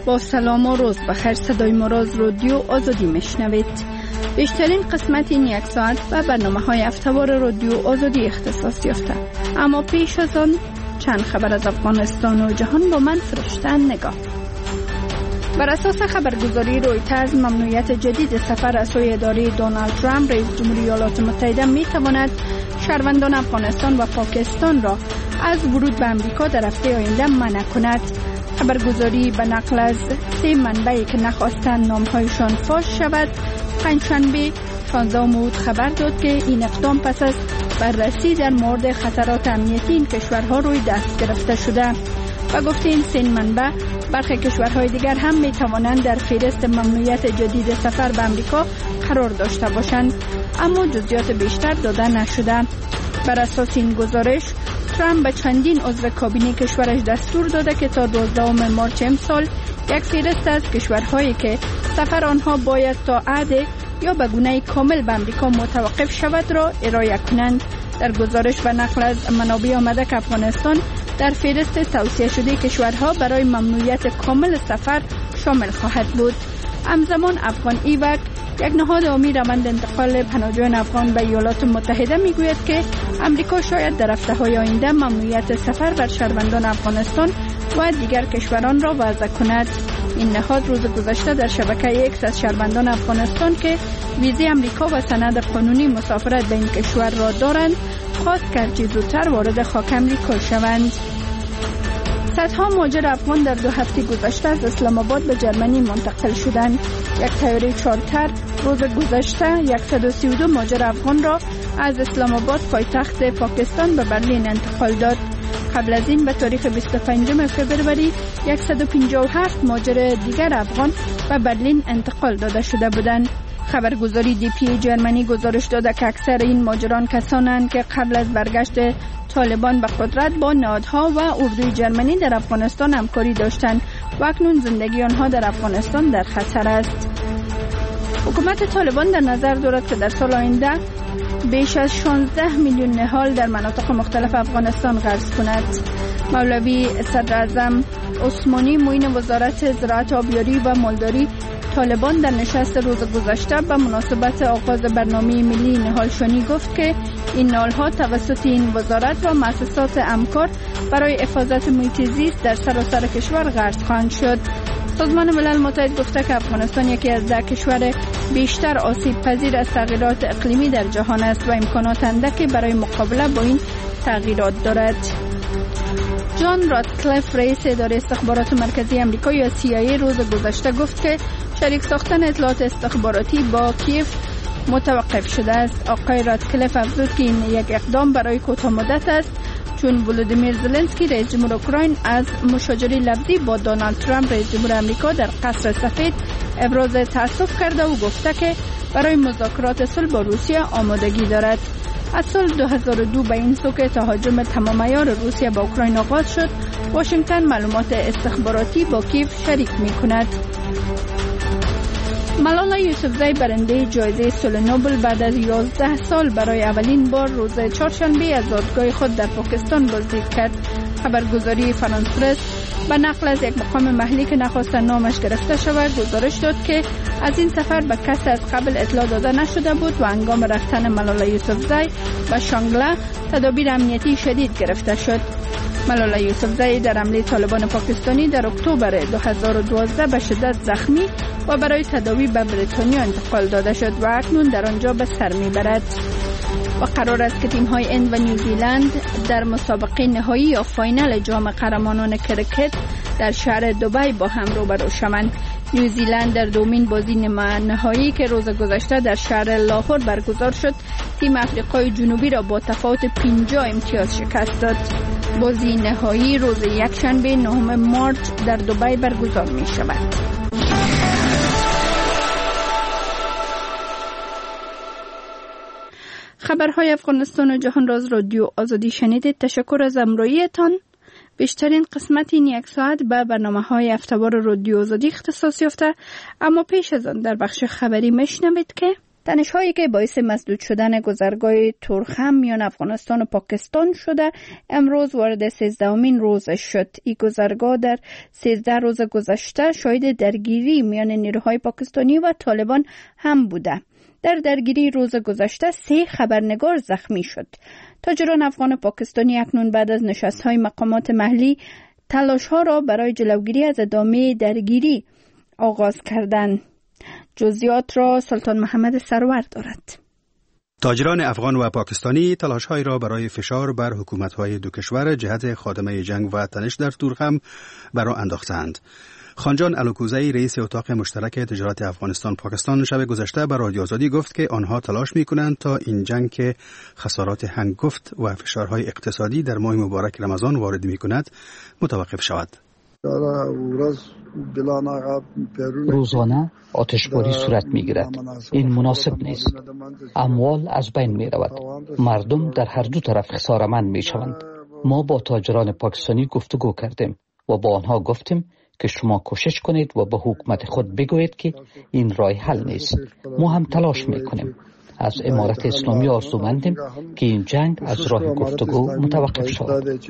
با سلام و روز بخیر. صدای ما را از رادیو آزادی میشنوید. بیشترین قسمت این یک ساعت و برنامه‌های هفته‌وار رادیو آزادی اختصاص یافته. اما پیش از آن چند خبر از افغانستان و جهان با من فرشتن نگاه. بر اساس خبرگزاری رویترز، ممنوعیت جدید سفر از سوی اداره دونالد ترامپ رئیس جمهوری ایالات متحده می تواند شهروندان افغانستان و پاکستان را از ورود به امریکا در هفته آینده منع کند. خبرگزاری به نقل از 3 منبعی که نخواستند نامهایشان فاش شود، پنجشنبه 16 مرداد خبر داد که این اقدام پس از بررسی در مورد خطرات امنیتی این کشورها روی دست گرفته شده. و گفت این 3 منبع برخی کشورهای دیگر هم می توانند در فهرست ممنوعیت جدید سفر به امریکا قرار داشته باشند، اما جزئیات بیشتر داده نشده. بر اساس این گزارش، ترامپ به چندین عضو کابینه کشورش دستور داده که تا 12 مارس امسال یک فهرست از کشورهایی که سفر آنها باید تا عهد یا به گونه کامل به امریکا متوقف شود را ارائه کنند. در گزارش به نقل از منابع آمده که افغانستان در فهرست توصیه شده کشورها برای ممنوعیت کامل سفر شامل خواهد بود. همزمان افغان ایوک، یک نهاد عامی روند انتقال پناهجویان افغان به ایالات متحده میگوید که امریکا شاید در هفته‌های آینده ممنوعیت سفر بر شهروندان افغانستان و دیگر کشوران را وضع کند. این نهاد روز گذشته در شبکه ایکس از شهروندان افغانستان که ویزای امریکا و سند قانونی مسافرت به این کشور را دارند خواست که زودتر وارد خاک امریکا شوند. صدها مهاجر افغان در 2 هفته گذشته از اسلام آباد به جرمنی منتقل شدند. یک طیاره چارتر روز گذشته 132 مهاجر افغان را از اسلام آباد پایتخت پاکستان به برلین انتقال داد. قبل از این به تاریخ 25 فوریه 157 مهاجر دیگر افغان به برلین انتقال داده شده بودند. خبرگزاری DPA جرمنی گزارش داده که اکثر این مهاجران کسانند که قبل از برگشت طالبان به قدرت با نهادها و اردوی جرمنی در افغانستان همکاری داشتند و اکنون زندگی آنها در افغانستان در خطر است. حکومت طالبان در نظر دارد که در سال آینده بیش از 16 میلیون نهال در مناطق مختلف افغانستان غرس کند. مولوی صدراعظم عثمانی معین وزارت زراعت، آبیاری و مالداری طالبان در نشست روز گذشته به مناسبت آغاز برنامه ملی نهالشانی گفت که این نهال‌ها توسط این وزارت و مؤسسات همکار برای حفاظت محیط زیست در سراسر کشور غرس خواهند شد. سازمان ملل متحد گفته که افغانستان یکی از 10 کشور بیشتر آسیب پذیر از تغییرات اقلیمی در جهان است و امکانات اندکی برای مقابله با این تغییرات دارد. جان راتکلیف، رئیس اداره استخبارات مرکزی آمریکا یا CIA، روز گذشته گفت که شریک ساختن اطلاعات استخباراتی با کیف متوقف شده است. آقای راتکلیف افزود که این یک اقدام برای کوتاه مدت است، چون ولودیمیر زلنسکی رئیس جمهور اوکراین از مشاجره لفظی با دونالد ترامپ رئیس جمهور آمریکا در قصر سفید ابراز تأسف کرده و گفته که برای مذاکرات صلح با روسیه آمادگی دارد. از سال 2002 به این سو که تهاجم تمام عیار روسیه با اوکراین آغاز شد، واشنگتن معلومات استخباراتی با کیف شریک می کند. ملالا یوسفزئی برنده جایزه صلح نوبل بعد از 11 سال برای اولین بار روز چهارشنبه از زادگاه خود در پاکستان بازدید کرد. خبرگزاری فرانس پرس به نقل از یک مقام محلی که نخواست نامش گرفته شود گزارش داد که از این سفر به کسی از قبل اطلاع داده نشده بود و هنگام رفتن ملالا یوسفزئی به شانگله تدابیر امنیتی شدید گرفته شد. ملالا یوسفزئی در حمله طالبان پاکستانی در اکتبر 2012 به شدت زخمی و برای تداوی به بریتانیا انتقال داده شد و اکنون در آنجا به سر میبرد. و قرار است که تیم‌های هند و نیوزیلند در مسابقه نهایی یا فاینال جام قهرمانان کرکت در شهر دبی با هم روبرو شوند. نیوزیلند در دومین بازی نهایی که روز گذشته در شهر لاهور برگزار شد، تیم آفریقای جنوبی را با تفاوت 50 امتیاز شکست داد. بازی نهایی روز یکشنبه 9 مارس در دبی برگزار می شود. خبرهای افغانستان و جهان را از رادیو آزادی شنیدید. تشکر از همراهیتان. بیشترین قسمت این یک ساعت به برنامه‌های هفته‌وار رادیو آزادی اختصاص یافته، اما پیش از آن در بخش خبری میشنوید که تنش‌هایی که باعث مسدود شدن گذرگاه تورخم میان افغانستان و پاکستان شده امروز وارد 13مین روزش شد. این گذرگاه در 13 روز گذشته شاهد درگیری میان نیروهای پاکستانی و طالبان هم بوده. در درگیری روز گذشته 3 خبرنگار زخمی شد. تاجران افغان پاکستانی اکنون بعد از نشست‌های مقامات محلی تلاش‌ها را برای جلوگیری از ادامه درگیری آغاز کردند. جزئیات را سلطان محمد سرور دارد. تاجران افغان و پاکستانی تلاش‌های را برای فشار بر حکومت‌های دو کشور جهت خاتمه جنگ و تنش در تورخم برآ انداختند. خانجان الوکوزی رئیس اتاق مشترک تجارت افغانستان پاکستان شب گذشته به رادیو آزادی گفت که آنها تلاش می‌کنند تا این جنگ که خسارات هنگفت و فشارهای اقتصادی در ماه مبارک رمضان وارد می‌کند متوقف شود. روزانه آتشباری صورت می‌گیرد. این مناسب نیست. اموال از بین می‌رود. مردم در هر دو طرف خساره‌مند می‌شوند. ما با تاجران پاکستانی گفتگو کردیم و با آنها گفتیم که شما کوشش کنید و به حکومت خود بگویید که این راه حل نیست. ما هم تلاش میکنیم. از امارت اسلامی آرزومندیم که این جنگ از راه گفتگو متوقف شود.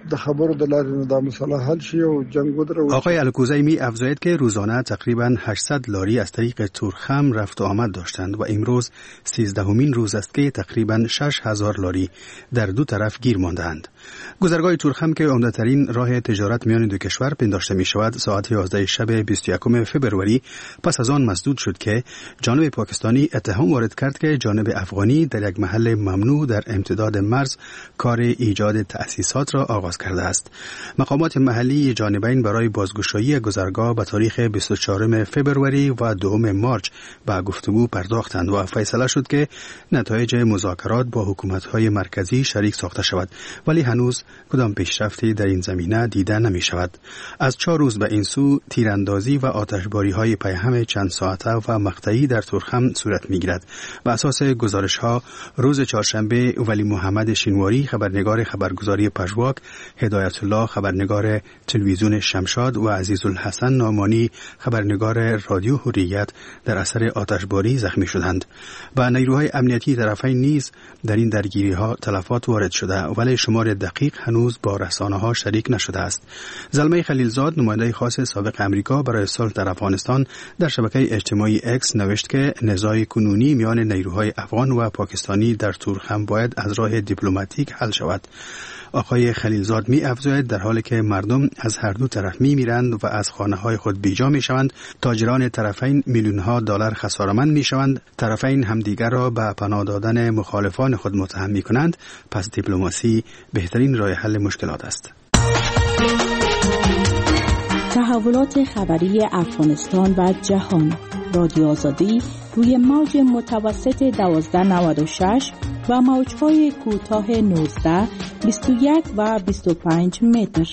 آقای الکوزی می افزاید که روزانه تقریباً 800 لاری از طریق تورخم رفت و آمد داشتند و امروز 13مین روز است که تقریباً 6000 لاری در دو طرف گیر ماندند. گذرگاه تورخم که عمده‌ترین راه تجارت میان دو کشور پنداشته می شود ساعت 11 شب 21 فبروری پس از آن مسدود شد که جانب پاکستانی اتهام وارد کرد که جانب افغانی در یک محل ممنوع در امتداد مرز کار ایجاد تأسیسات را آغاز کرده است. مقامات محلی جانبین برای بازگشایی گذرگاه به تاریخ 24 فبروری و 2 مارچ به گفتگو پرداختند و فیصله شد که نتایج مذاکرات با حکومت‌های مرکزی شریک ساخته شود، ولی هنوز کدام پیشرفتی در این زمینه دیده نمی شود. از 4 روز به این سو تیراندازی و آتشباری‌های پیهم چند ساعته و مقطعی در تورخم صورت می‌گیرد. بر اساس گزارش‌ها روز چهارشنبه ولی محمد شینواری خبرنگار خبرگزاری پژواک، هدایت الله خبرنگار تلویزیون شمشاد و عزیزالحسن نعمانی خبرنگار رادیو حریت در اثر آتشباری زخمی شدند. و نیروهای امنیتی طرفین نیز در این درگیری‌ها تلفات وارد شده ولی شمار دقیق هنوز با رسانه‌ها شریک نشده است. زلمه خلیلزاد نماینده خاص سابق امریکا برای صلح در افغانستان در شبکه اجتماعی اکس نوشت که نزاع کنونی میان نیروهای افغان و پاکستانی در تورخم باید از راه دیپلماتیک حل شود. آقای خلیلزاد می افزاید در حالی که مردم از هر دو طرف می میرند و از خانه های خود بیجا می شوند، تاجران طرفین میلیون ها دلار خساره‌مند می شوند، طرفین همدیگر را به پناه دادن مخالفان خود متهم می کنند، پس دیپلماسی بهترین راه حل مشکلات است. تحولات خبری افغانستان و جهان، رادیو آزادی روی موج متوسط 1296 و موج‌های کوتاه 19، 21 و 25 متر.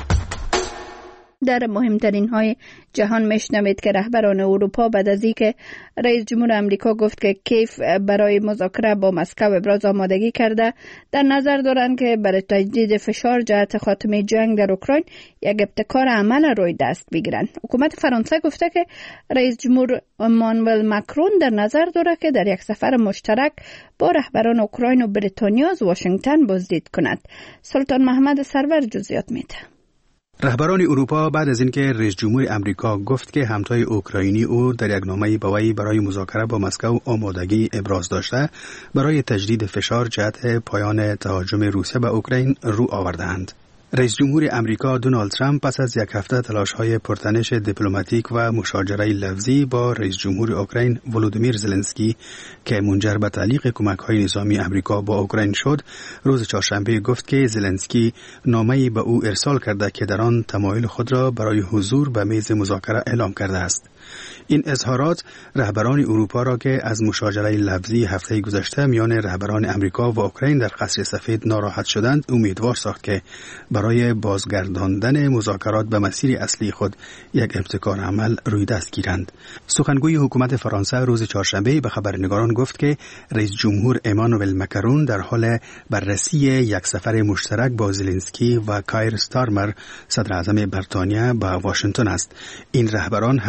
در مهمترین های جهان میشنوید که رهبران اروپا بعد از اینکه رئیس جمهور آمریکا گفت که کیف برای مذاکره با مسکو ابراز آمادگی کرده، در نظر دارند که برای تجدید فشار جهت خاتمه جنگ در اوکراین یک ابتکار عمل روی دست بگیرند. حکومت فرانسه گفته که رئیس جمهور امانوئل ماکرون در نظر دارد که در یک سفر مشترک با رهبران اوکراین و بریتانیا از واشنگتن بازدید کند. سلطان محمد سرور جزئیات میده. رهبران اروپا بعد از اینکه رئیس جمهور امریکا گفت که همتای اوکراینی او در یک نامه به وی برای مذاکره با مسکو آمادگی ابراز داشته، برای تجدید فشار جهت پایان تهاجم روسیه به اوکراین رو آوردند. رئیس جمهور امریکا دونالد ترامپ پس از یک هفته تلاش‌های پرتنش دیپلماتیک و مشاجره لفظی با رئیس جمهور اوکراین ولودیمیر زلنسکی که منجر به تعلیق کمک‌های نظامی امریکا با اوکراین شد، روز چهارشنبه گفت که زلنسکی نامه‌ای به او ارسال کرده که در آن تمایل خود را برای حضور به میز مذاکره اعلام کرده است. این اظهارات رهبران اروپا را که از مشاجره لفظی هفته گذشته میان رهبران امریکا و اوکراین در قصر سفید ناراحت شدند امیدوار ساخت که برای بازگرداندن مذاکرات به مسیر اصلی خود یک ابتکار عمل روی دست گیرند. سخنگوی حکومت فرانسه روز چهارشنبه به خبرنگاران گفت که رئیس جمهور امانوئل ماکرون در حال بررسی یک سفر مشترک با زلنسکی و کایر استارمر صدر اعظم بریتانیا به واشنگتن است. این رهبران هفته گذشته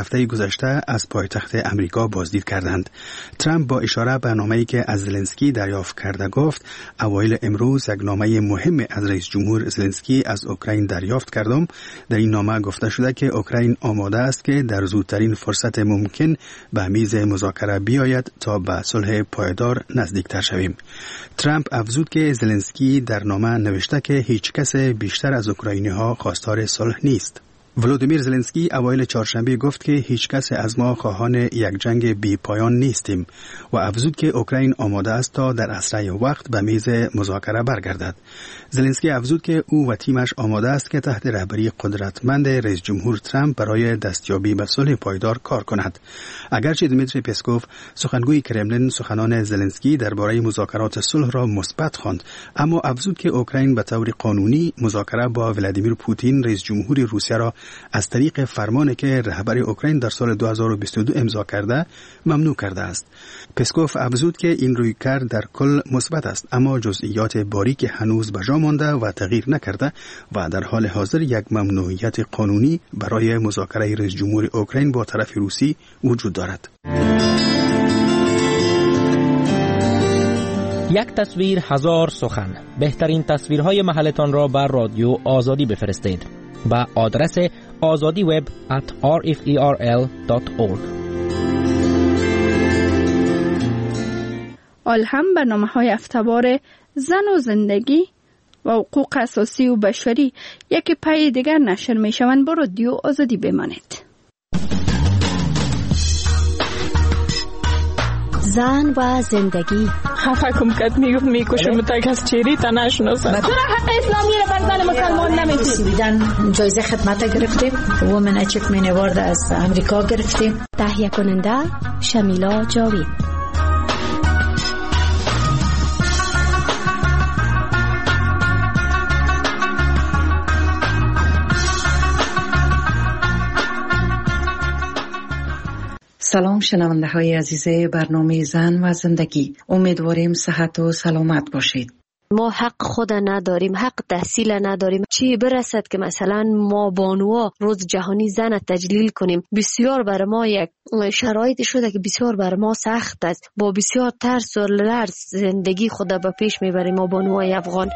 گذشته از پایتخت امریکا بازدید کردند. ترامپ با اشاره به نامه‌ای که از زلنسکی دریافت کرده گفت اوایل امروز یک نامه مهم از رئیس جمهور زلنسکی از اوکراین دریافت کردم. در این نامه گفته شده که اوکراین آماده است که در زودترین فرصت ممکن به میز مذاکره بیاید تا به صلح پایدار نزدیکتر شویم. ترامپ افزود که زلنسکی در نامه نوشته که هیچ کس بیشتر از اوکراینی‌ها خواستار صلح نیست. ولودیمیر زلنسکی اوایل چهارشنبه گفت که هیچ کس از ما خواهان یک جنگ بی پایان نیستیم و افزود که اوکراین آماده است تا در اسرع وقت به میز مذاکره برگردد. زلنسکی افزود که او و تیمش آماده است که تحت رهبری قدرتمند رئیس جمهور ترامپ برای دستیابی به صلح پایدار کار کند. اگرچه دیمیتری پسکوف سخنگوی کرملین سخنان زلنسکی درباره مذاکرات صلح را مثبت خواند، اما افزود که اوکراین به طور قانونی مذاکره با ولادیمیر پوتین رئیس جمهور روسیه را از طریق فرمانی که رهبر اوکراین در سال 2022 امضا کرده ممنوع کرده است. پسکوف افزود که این رویکرد در کل مثبت است، اما جزئیات باریک هنوز به جا مانده و تغییر نکرده و در حال حاضر یک ممنوعیت قانونی برای مذاکره رئیس جمهور اوکراین با طرف روسی وجود دارد. یک تصویر هزار سخن. بهترین تصویرهای محلتان را بر رادیو آزادی بفرستید با آدرس azadiweb@rferl.org. هم برنامه‌های افتوار زن و زندگی و حقوق اساسی و بشری یک پای دیگر نشر می‌شوند. با رادیو آزادی بمانید. زن و زندگی. خفه کم کت میکشم تا کس چیری تا نشناسم. چرا حق اسلامی را بر زن مسلمان نمیدید؟ سویدن جایزه خدمت گرفتیم. وومن اچیومنت اوارد از امریکا گرفتیم. تهیه کننده شمیلا جاوید. سلام شنونده های عزیز برنامه زن و زندگی. امیدواریم صحت و سلامت باشید. ما حق خود نداریم، حق تحصیل نداریم. چی برسد که مثلا ما بانوها روز جهانی زن تجلیل کنیم؟ بسیار بر ما یک شرایط شده که بسیار بر ما سخت است. با بسیار ترس و لرز زندگی خود به پیش میبریم ما بانوهای افغان.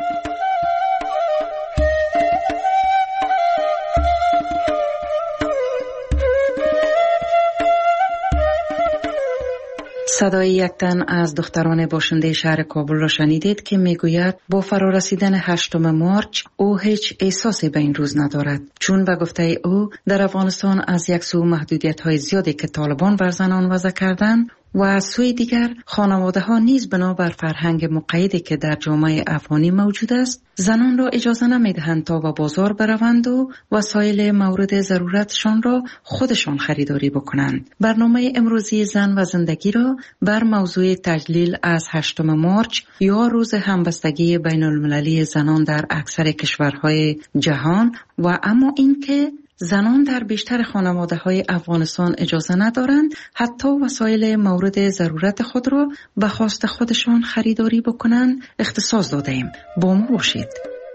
صدای یک تن از دختران باشنده شهر کابل را شنیدید که میگوید با فرارسیدن 8 مارچ او هیچ احساسی به این روز ندارد، چون به گفته او در افغانستان از یک سو محدودیت‌های زیادی که طالبان بر زنان وضع کردند و از سوی دیگر خانواده ها نیز بنابر فرهنگ مقیدی که در جامعه افغانی موجود است زنان را اجازه نمیدهند تا به بازار بروند و وسایل مورد ضرورتشان را خودشان خریداری بکنند. برنامه امروزی زن و زندگی را بر موضوع تجلیل از 8 مارچ یا روز همبستگی بین المللی زنان در اکثر کشورهای جهان و اما اینکه زنان در بیشتر خانواده‌های افغانستان اجازه ندارند حتی وسایل مورد ضرورت خود را به خواست خودشان خریداری بکنند اختصاص دادیم. با ما باشید.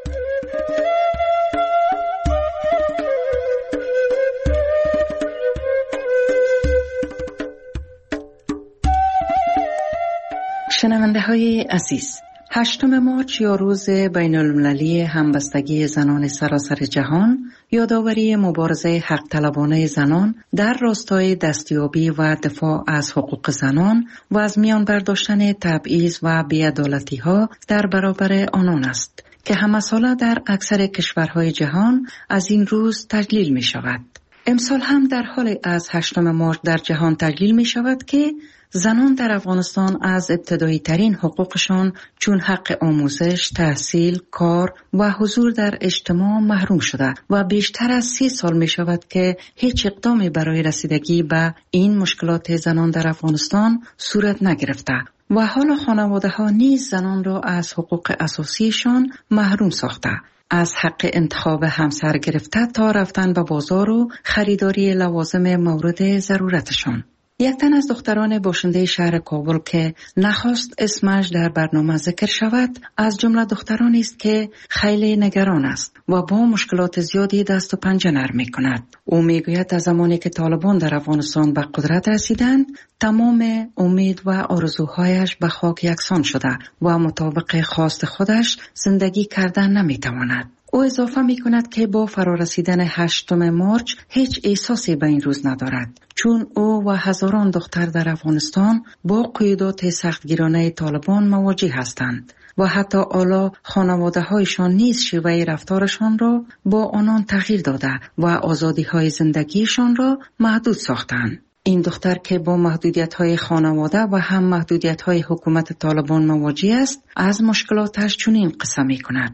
شنونده های عزیز، 8 مارچ یا روز بین المللی همبستگی زنان سراسر جهان یادآوری مبارزه حق طلبانه زنان در راستای دستیابی و دفاع از حقوق زنان و از میان برداشتن تبعیض و بی‌عدالتی‌ها در برابر آنان است که همه ساله در اکثر کشورهای جهان از این روز تجلیل می شود. امسال هم در حال از 8 مارچ در جهان تجلیل می شود که زنان در افغانستان از ابتدایی ترین حقوقشان چون حق آموزش، تحصیل، کار و حضور در اجتماع محروم شده و بیشتر از 30 سال می شود که هیچ اقدامی برای رسیدگی به این مشکلات زنان در افغانستان صورت نگرفته و حالا خانواده ها نیز زنان را از حقوق اساسیشان محروم ساخته، از حق انتخاب همسر گرفته تا رفتن به بازار و خریداری لوازم مورد ضرورتشان. یک تن از دختران باشنده شهر کابل که نخواست اسمش در برنامه ذکر شود، از جمله دخترانی است که خیلی نگران است و با مشکلات زیادی دست و پنجه نرم می‌کند. او میگوید از زمانی که طالبان در افغانستان به قدرت رسیدند، تمام امید و آرزوهایش به خاک یکسان شده و مطابق خواست خودش زندگی کردن نمی‌تواند. او اضافه می کند که با فرارسیدن 8 مارچ هیچ احساسی به این روز ندارد، چون او و هزاران دختر در افغانستان با قیودات سختگیرانه طالبان مواجه هستند و حتی حالا خانواده هایشان نیز شیوه رفتارشان را با آنان تغییر داده و آزادی های زندگیشان را محدود ساختند. این دختر که با محدودیت های خانواده و هم محدودیت های حکومت طالبان مواجه است، از مشکلاتش چنین قصه می کند.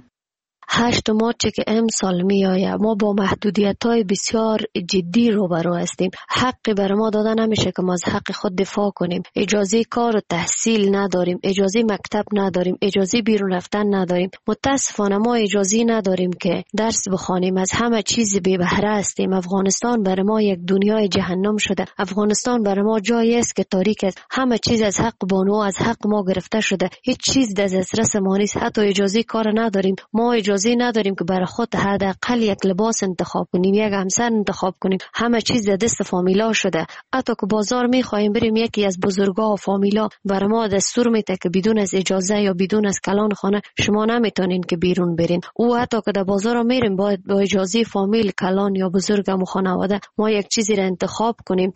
8 مارچ که امسال می آید، ما با محدودیت‌های بسیار جدی روبرو هستیم. حقی بر ما داده نمیشه که ما از حق خود دفاع کنیم. اجازه کار و تحصیل نداریم، اجازه مکتب نداریم، اجازه بیرون رفتن نداریم. متاسفانه ما اجازه نداریم که درس بخوانیم. از همه چیز بی بهره هستیم. افغانستان بر ما یک دنیای جهنم شده. افغانستان بر ما جایی است که تاریک است. همه چیز از حق بانو از حق ما گرفته شده. هیچ چیز در دسترس ما نیست. حتی اجازه کار نداریم. ما اجازه نداریم که برای خود حداقل یک لباس انتخاب کنیم، یک همسر انتخاب کنیم. همه چیز در دست فامیلا شده. حتی که بازار میخوایم بریم، یکی از بزرگا و فامیلا برای ما دستور میده که بدون از اجازه یا بدون از کلان خانه شما نمیتونین که بیرون برین. او حتی که در بازار میریم باید با اجازه فامیل، کلان یا بزرگم و خانواده ما یک چیزی را انتخاب کنیم.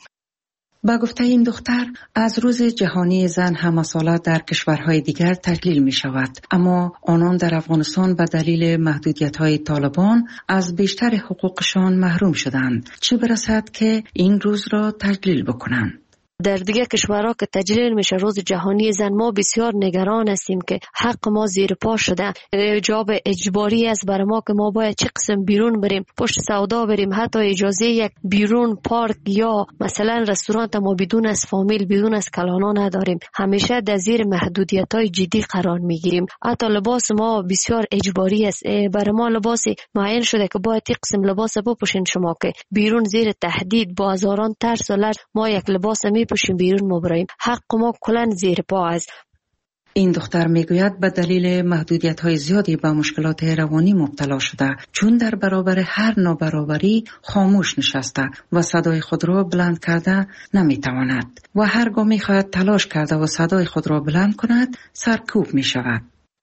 با گفته این دختر، از روز جهانی زن هم‌مساله در کشورهای دیگر تجلیل می شود، اما آنان در افغانستان به دلیل محدودیت‌های طالبان از بیشتر حقوقشان محروم شدند، چه برسد که این روز را تجلیل بکنند. در دیگه کشورها که تجلیل میشه روز جهانی زن، ما بسیار نگران هستیم که حق ما زیر پا شده. حجاب اجباری است برای ما که ما باید چه قسم بیرون بریم، پشت سودا بریم، حتی اجازه یک بیرون پارک یا مثلا رستوران ما بدون از فامیل، بدون از کلانا نداریم. همیشه در زیر محدودیت‌های جدی قرار میگیریم. حتی لباس ما بسیار اجباری است. برای ما لباس معین شده که باید یک قسم لباس بپوشین. شما که بیرون زیر تهدید با هزاران ترس و لرز ما یک لباس پوشیم بیرون مبرایم. حق ما کلن زیر پا است. این دختر میگوید به دلیل محدودیت‌های زیادی به مشکلات روانی مبتلا شده، چون در برابر هر نابرابری خاموش نشسته و صدای خود را بلند کرده نمیتواند و هرگاه میخواهد تلاش کرده و صدای خود را بلند کند سرکوب میشود.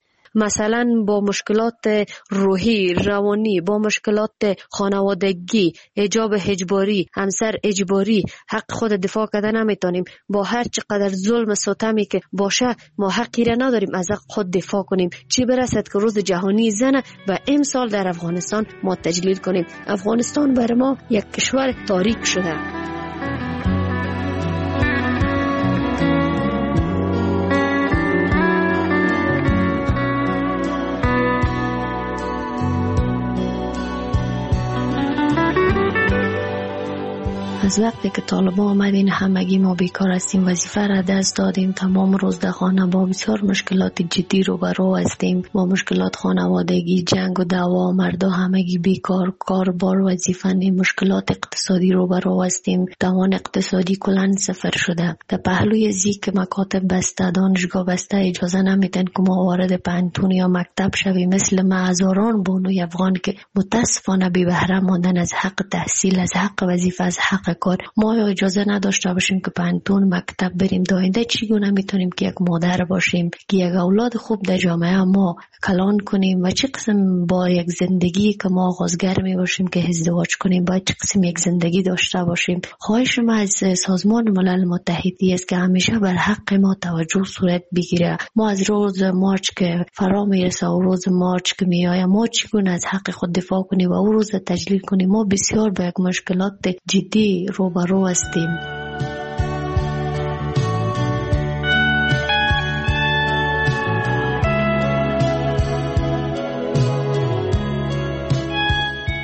مثلا با مشکلات روحی، روانی، با مشکلات خانوادگی، حجاب اجباری، همسر اجباری، حق خود دفاع کردن نمیتونیم. با هر چقدر ظلم ستمی که باشه ما حقی را نداریم از حق خود دفاع کنیم. چی برسد که روز جهانی زن و امسال در افغانستان ما تجلیل کنیم. افغانستان بر ما یک کشور تاریک شده. از وقتی که طالبان آمدین همگی ما بیکار هستیم، وظیفه را دست دادیم، تمام روز در خانه با بسیار مشکلات جدی روبرو هستیم. با مشکلات خانوادگی، جنگ و دعوا، مردا همگی بیکار، کاربار وظیفه نیم، مشکلات اقتصادی روبرو هستیم. توان اقتصادی کلان صفر شده. در پهلوی زیک مکاتب بسته، دانشگاه بسته، اجازه نمیدن که ما وارد پانتون یا مکتب شویم. مثل ما هزاران بانوی افغان که متاسفانه بی بهره ماندن از حق تحصیل، از حق وظیفه، از حق کار. ما اجازه نداشته باشیم که پانتون مکتب بریم. داینده چگونه میتونیم که یک مادر باشیم که یک اولاد خوب در جامعه ما کلان کنیم و چه قسم با یک زندگی که ما آغازگر می باشیم که ازدواج کنیم، باید چه قسم یک زندگی داشته باشیم. خواهش ما از سازمان ملل متحدی است که همیشه بر حق ما توجه صورت بگیره. ما از روز مارچ که فرا میرسه و روز مارچ که میآید ما چگونه از حق خود دفاع کنیم و او روز تجلیل کنیم. ما بسیار با یک مشکلات جدی روبرو هستیم.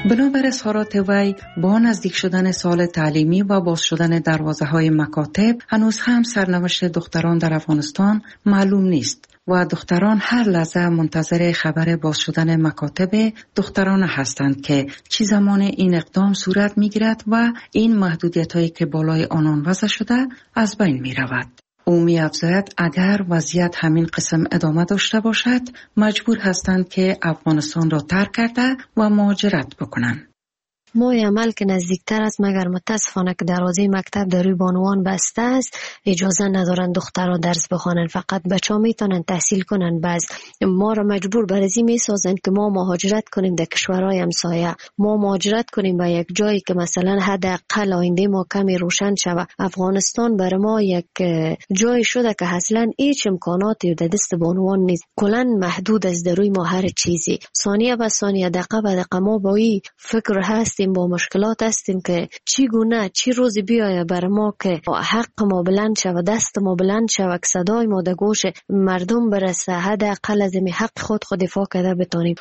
بنابر اظهارات وی با نزدیک شدن سال تعلیمی و باز شدن دروازه‌های مکاتب هنوز هم سرنوشت دختران در افغانستان معلوم نیست و دختران هر لحظه منتظر خبر باز شدن مکاتب دختران هستند که چه زمان این اقدام صورت می‌گیرد و این محدودیت‌هایی که بالای آنان وضع شده از بین می‌رود. او می‌افزاید اگر وضعیت همین قسم ادامه داشته باشد مجبور هستند که افغانستان را ترک کرده و مهاجرت بکنند. ما عمل که نزدیکتر است مگر متاسفانه که دروازه مکتب در روی بانوان بسته است، اجازه ندارن دخترها درس بخوانن، فقط بچه‌ها میتونن تحصیل کنن. بعض ما را مجبور بر ازی میسازن که ما مهاجرت کنیم در کشورهای همسایه، ما مهاجرت کنیم به یک جایی که مثلا حداقل آینده ما کمی روشن شود. افغانستان برای ما یک جای شده که اصلا هیچ امکاناتی در دست بانوان نیست، کلا محدود است در روی ما هر چیزی. ثانیه به ثانیه، دقیقه به دقیقه ما با این فکر هست، با مشکلات هستیم که چی گونه چی روزی بیایه بر ما که حق ما بلند شود، دست ما بلند شود، صدای ما در گوش مردم برسه، حداقل از این حق خود دفاع کرده بتانیم.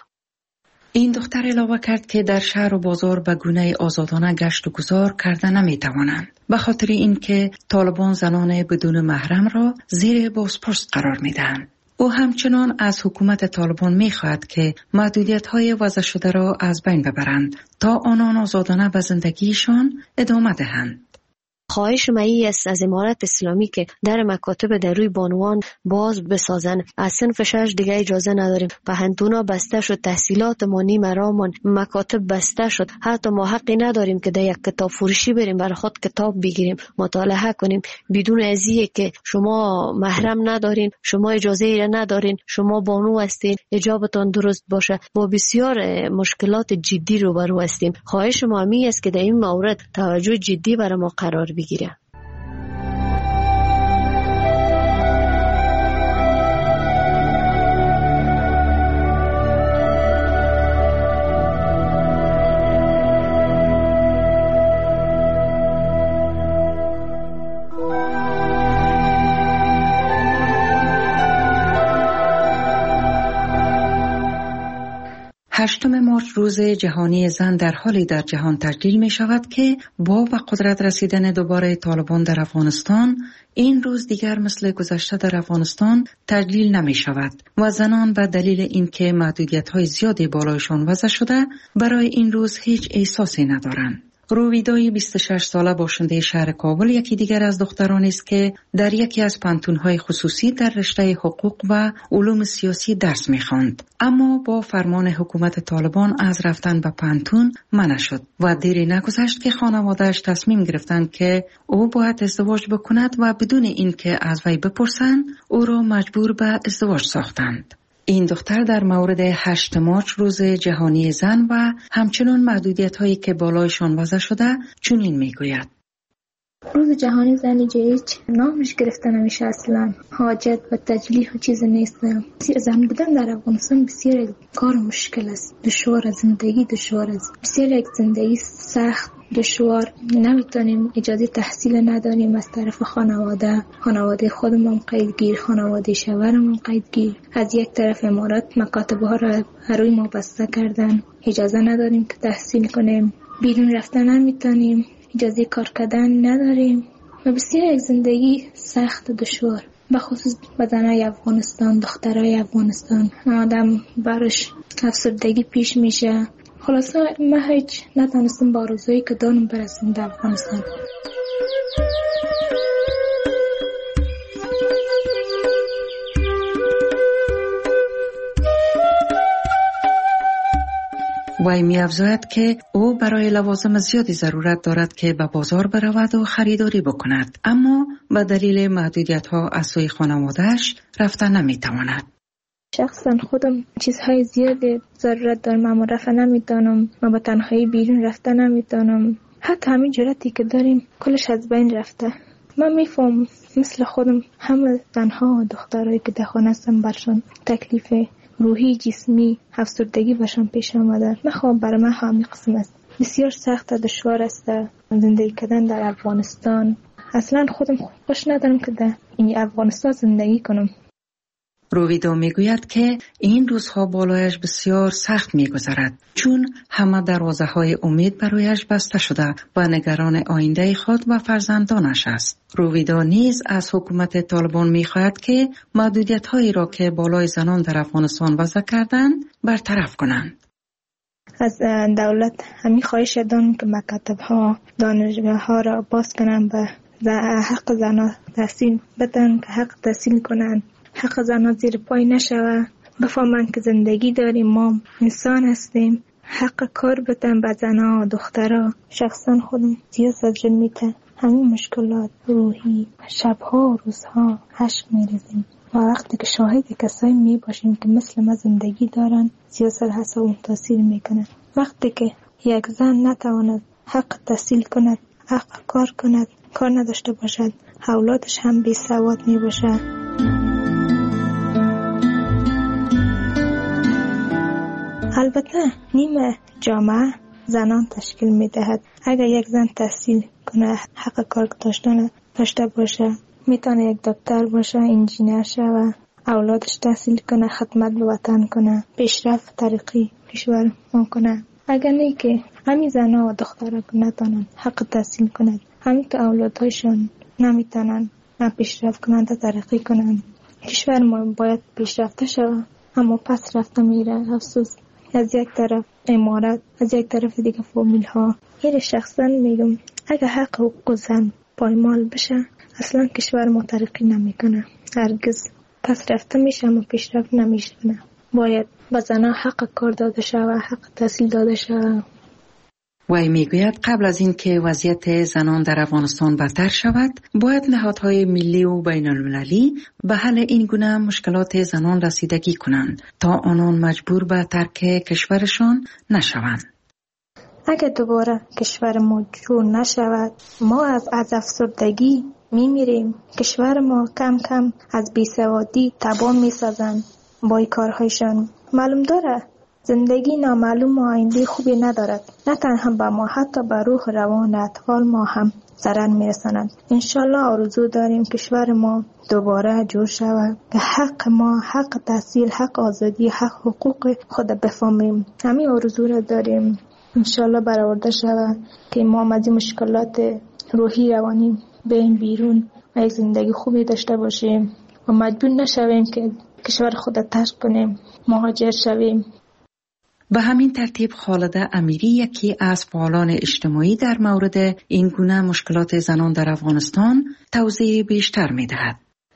این دختر علاوه کرد که در شهر و بازار به گونه آزادانه گشت و گذار کرده نمیتوانند، به خاطر اینکه طالبان زنان بدون محرم را زیر بازپرس قرار میدهند. او همچنان از حکومت طالبان می‌خواهد که محدودیت‌های وضع شده را از بین ببرند تا آنان آزادانه به زندگیشان ادامه دهند. خواهش مایی است از امارت اسلامی که در مکاتب در روی بانوان باز بسازن. از صنف 6 دیگه اجازه نداریم. پهنتونا بسته شد، تحصیلات ما نیمه رامان، مکاتب بسته شد. حتی ما حقی نداریم که در یک کتاب فروشی بریم برای خود کتاب بگیریم مطالعه کنیم بدون ازیه که شما محرم ندارین، شما اجازه ای ندارین، شما بانو هستین، حجابتان درست باشه. با بسیار مشکلات جدی روبرو هستیم. خواهش ما می است که در این مورد توجه جدی برای ما قرار بگیره. هشتم مارچ روز جهانی زن در حالی در جهان تجلیل می شود که با به قدرت رسیدن دوباره طالبان در افغانستان این روز دیگر مثل گذشته در افغانستان تجلیل نمی شود و زنان به دلیل اینکه محدودیت‌های زیادی بالایشان وضع شده برای این روز هیچ احساسی ندارند. رویدای 26 ساله باشنده شهر کابل یکی دیگر از دخترانی است که در یکی از پانتون‌های خصوصی در رشته حقوق و علوم سیاسی درس می‌خواند، اما با فرمان حکومت طالبان از رفتن به پانتون منع شد و دیری نگذشت که خانواده‌اش تصمیم گرفتند که او باید ازدواج بکند و بدون اینکه از وی بپرسند او را مجبور به ازدواج ساختند. این دختر در مورد 8 مارچ روز جهانی زن و همچنان محدودیت‌هایی که بالایشان وضع شده چنین میگوید: روز جهانی زن هیچ نامش گرفته نمیشه، اصلا حاجت و تجلیل و چیز نیست. زن بودن در افغانستان بسیار کار مشکل است، دشوار، زندگی دشوار است، بسیار یک زندگی سخت دشوار. نمیتونیم اجازه تحصیل نداریم از طرف خانواده خودمون قیدگیر، خانواده شوهرمون قیدگیر. از یک طرف امارات مکاتب‌ها را روی ما بسته کردن، اجازه نداریم که تحصیل کنیم، بیرون رفتن نمیتونیم، اجازه کار کردن نداریم و بسیار یک زندگی سخت و دشوار، بخصوص زنای افغانستان، دخترای افغانستان. آدم برش افسردگی پیش میشه. خلاصه ما هیچ نتونستم با آرزویی که دارم برسیم در افغانستان. وی می‌افزاید که او برای لوازم زیادی ضرورت دارد که به بازار برود و خریداری بکند، اما به دلیل محدودیت‌ها از سوی خانواده‌اش رفتن نمی‌تواند. شخصا خودم چیزهای زیادی ضرورت دارم، اما رفتن نمی‌تونم، ما به تنهایی بیرون رفتن نمی‌تونم. حتی همین جرأتی که داریم کلش از بین رفته. من می‌فهم مثل خودم همه زنها و دخترایی که در خانه هستن برشان تکلیف روحی، جسمی، افسردگی برشان پیش آمده. نخوام برای من همین قسم است. بسیار سخت و دشوار است زندگی کردن در افغانستان. اصلا خودم خوش ندارم که در این افغانستان زندگی کنم. رویدا میگوید که این روزها بالایش بسیار سخت میگذرد چون همه دروازه‌های امید برایش بسته شده و نگران آینده خود و فرزندانش است. رویدا نیز از حکومت طالبان میخواهد که محدودیت‌هایی را که بالای زنان در افغانستان وضع کردند برطرف کنند. از دولت همین خواهش دارم که مکاتب‌ها دانشگاه‌ها را باز کنند و حق زنان تحصیل بدن که حق تحصیل کنند، حق زنان زیر پای نشود، بفهمن که زندگی داریم، ما انسان هستیم، حق کار بدن به زنان و دخترها. شخصا خودم زیاد زجر میته، همین مشکلات روحی شبها و روزها اشک میریزیم و وقتی که شاهد کسایی میباشیم که مثل ما زندگی دارن زیاد سر حساب تاثیر میکنه. وقتی که یک زن نتواند حق تحصیل کند، حق کار کند، کار نداشته باشد، اولادش هم بی سواد می باشد. البته نیمه جامعه زنان تشکیل می دهد. اگر یک زن تحصیل کنه، حق کار داشته باشه، میتونه یک دکتر باشه، انجینر شه، اولادش تحصیل کنه، خدمت به وطن کنه، پیشرفت ترقی کشور کنه. اگر نه که همین زنها و دخترها نتونن حق تحصیل کنند، همین که اولادهایشان نمیتونن پیشرفت کنند و ترقی کنند، کشور ما باید پیشرفته شود اما پس رفته میره. افسوس، از یک طرف امارات، از یک طرف دیگه فامیل ها. این شخصا میگم اگر حق حقوق زن پایمال بشه اصلا کشور ما ترقی نمیکنه، هرگز پس رفته میشه اما پیشرفت نمیشه. باید به زنها حق کار داده شود، حق تحصیل داده شود. وی میگوید قبل از این که وضعیت زنان در افغانستان بدتر شود، باید نهادهای ملی و بین المللی به حل این گونه مشکلات زنان رسیدگی کنند تا آنان مجبور به ترک کشورشان نشوند. اگر دوباره کشور ما جور نشود، ما از افسردگی میمیریم. کشور ما کم کم از بیسوادی تباه میسازند با این کارهایشان. معلوم داره زندگی نامعلوم و آینده خوبی ندارد، نه تنها به ما، حتی به روح روان اطفال ما هم ضرر میرساند. انشالله آرزو داریم کشور ما دوباره جور شود که حق ما، حق تحصیل، حق آزادی، حق حقوق خود بفهمیم. همین آرزو را داریم، انشالله برآورده شود که ما از مشکلات روحی روانی بریم بیرون و یک زندگی خوبی داشته باشیم و مجبور نشویم که کشور خود ترک کنیم، مهاجر شویم. به همین ترتیب خالده امیری، یکی از فعالان اجتماعی در مورد این گونه مشکلات زنان در افغانستان، توضیح بیشتر می دهد.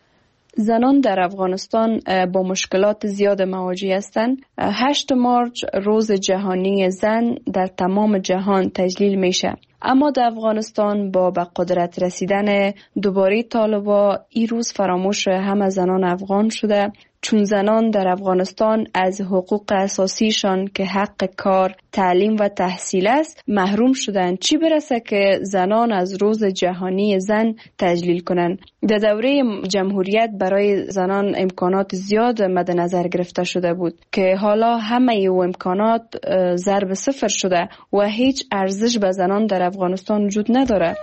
زنان در افغانستان با مشکلات زیاد مواجه هستند. 8 مارچ روز جهانی زن در تمام جهان تجلیل میشه. اما در افغانستان با به قدرت رسیدن دوباره طالبان این روز فراموش همه زنان افغان شده، چون زنان در افغانستان از حقوق اساسیشان که حق کار، تعلیم و تحصیل است محروم شدند، چی برسه که زنان از روز جهانی زن تجلیل کنند. در دوره جمهوریت برای زنان امکانات زیاد مد نظر گرفته شده بود که حالا همه او امکانات ضرب صفر شده و هیچ ارزش به زنان در افغانستان وجود نداره.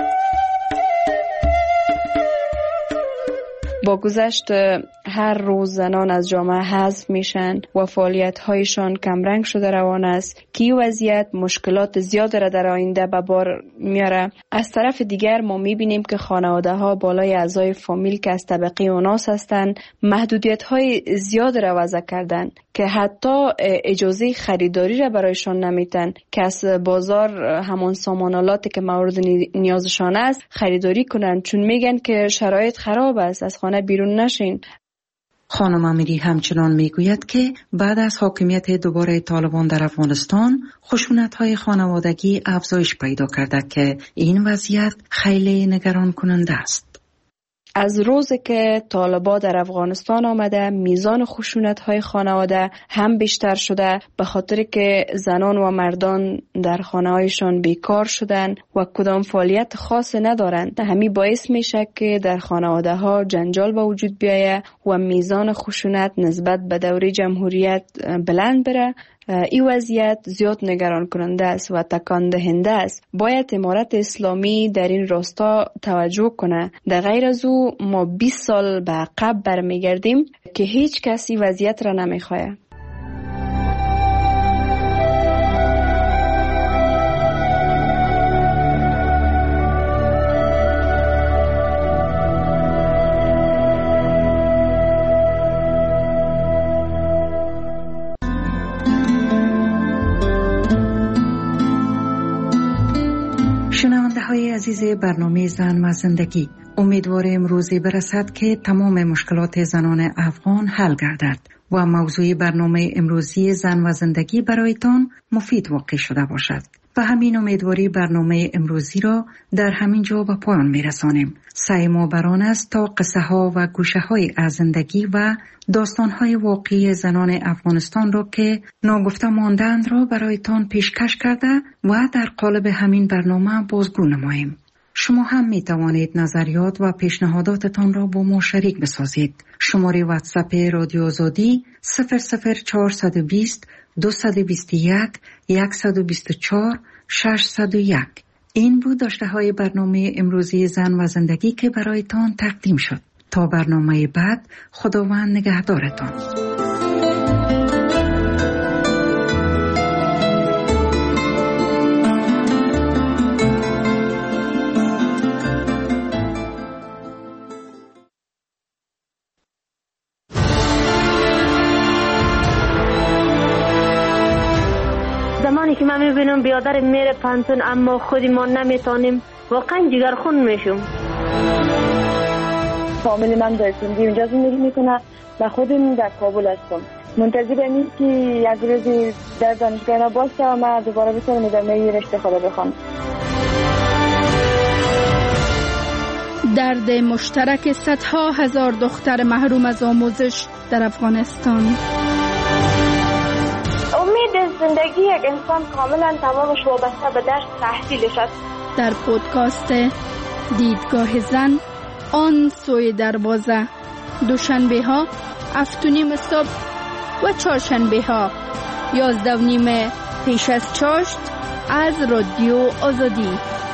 با گذشت هر روز زنان از جامعه حذف میشن و فعالیت‌هایشان کمرنگ شده روان است که این وضعیت مشکلات زیاد را در آینده به بار میاره. از طرف دیگر ما میبینیم که خانواده‌ها بالای اعضای فامیل که از طبقه اوناس هستند محدودیت‌های زیاد را وضع کردن که حتی اجازه خریداری را برایشان نمیتن که از بازار همان سامانالاتی که مورد نیازشان است خریداری کنند، چون میگن که شرایط خراب است، از خانه بیرون نشین. خانم امیری همچنان میگوید که بعد از حاکمیت دوباره طالبان در افغانستان خشونت‌های خانوادگی افزایش پیدا کرده که این وضعیت خیلی نگران کننده است. از روزی که طالبان در افغانستان آمده میزان خشونت‌های خانواده هم بیشتر شده، به خاطر که زنان و مردان در خانه‌هایشان بیکار شدن و کدام فعالیت خاص ندارند. همین باعث میشه که در خانواده‌ها جنجال به وجود بیاید و میزان خشونت نسبت به دوره جمهوریت بلند بره، این وضعیت زیاد نگران کننده است و تکان دهنده است. باید امارت اسلامی در این راستا توجه کنه. در غیر از او ما 20 سال به عقب برمیگردیم که هیچ کسی وضعیت را نمیخواه. شنونده های عزیز برنامه زن و زندگی، امیدواریم روزی برسد که تمام مشکلات زنان افغان حل گردد و موضوع برنامه امروزی زن و زندگی برایتان مفید واقع شده باشد. و همین امیدواری برنامه امروزی را در همین جا به پایان میرسانیم. سعی ما بران است تا قصه ها و گوشه های از زندگی و داستان های واقعی زنان افغانستان را که ناگفته ماندند را برایتان پیشکش کرده و در قالب همین برنامه بازگو نماییم. شما هم می توانید نظریات و پیشنهاداتتان را با ما شریک بسازید. شماره واتساپ رادیو آزادی 00420 221 124 601. این بود داشته های برنامه امروزی زن و زندگی که برایتان تقدیم شد. تا برنامه بعد، خداوند نگهدارتان. زمانی که من میبینم بیادر میره پنتون اما خودی ما نمیتونیم، واقعا جگرخون میشم. فامیل من در سندی اونجا زندگی میکنه و خودم در کابل هستم. منتظرم این که یک روزی در دانشگاه باشم و دوباره بتونم ادامه رشته خود بخوام. درد مشترک صدها هزار دختر محروم از آموزش در افغانستان. امید زندگی یک انسان کاملا تمامش وابسته به درس تحصیلش است. در پودکاست دیدگاه زن، آن سوی دروازه، دوشنبه ها 7:30 صبح و چهارشنبه ها 11:30 پیش از چاشت از رادیو آزادی.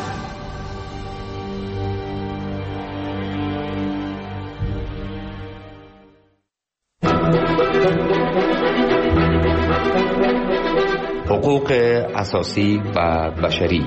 حقوق اساسی و بشری.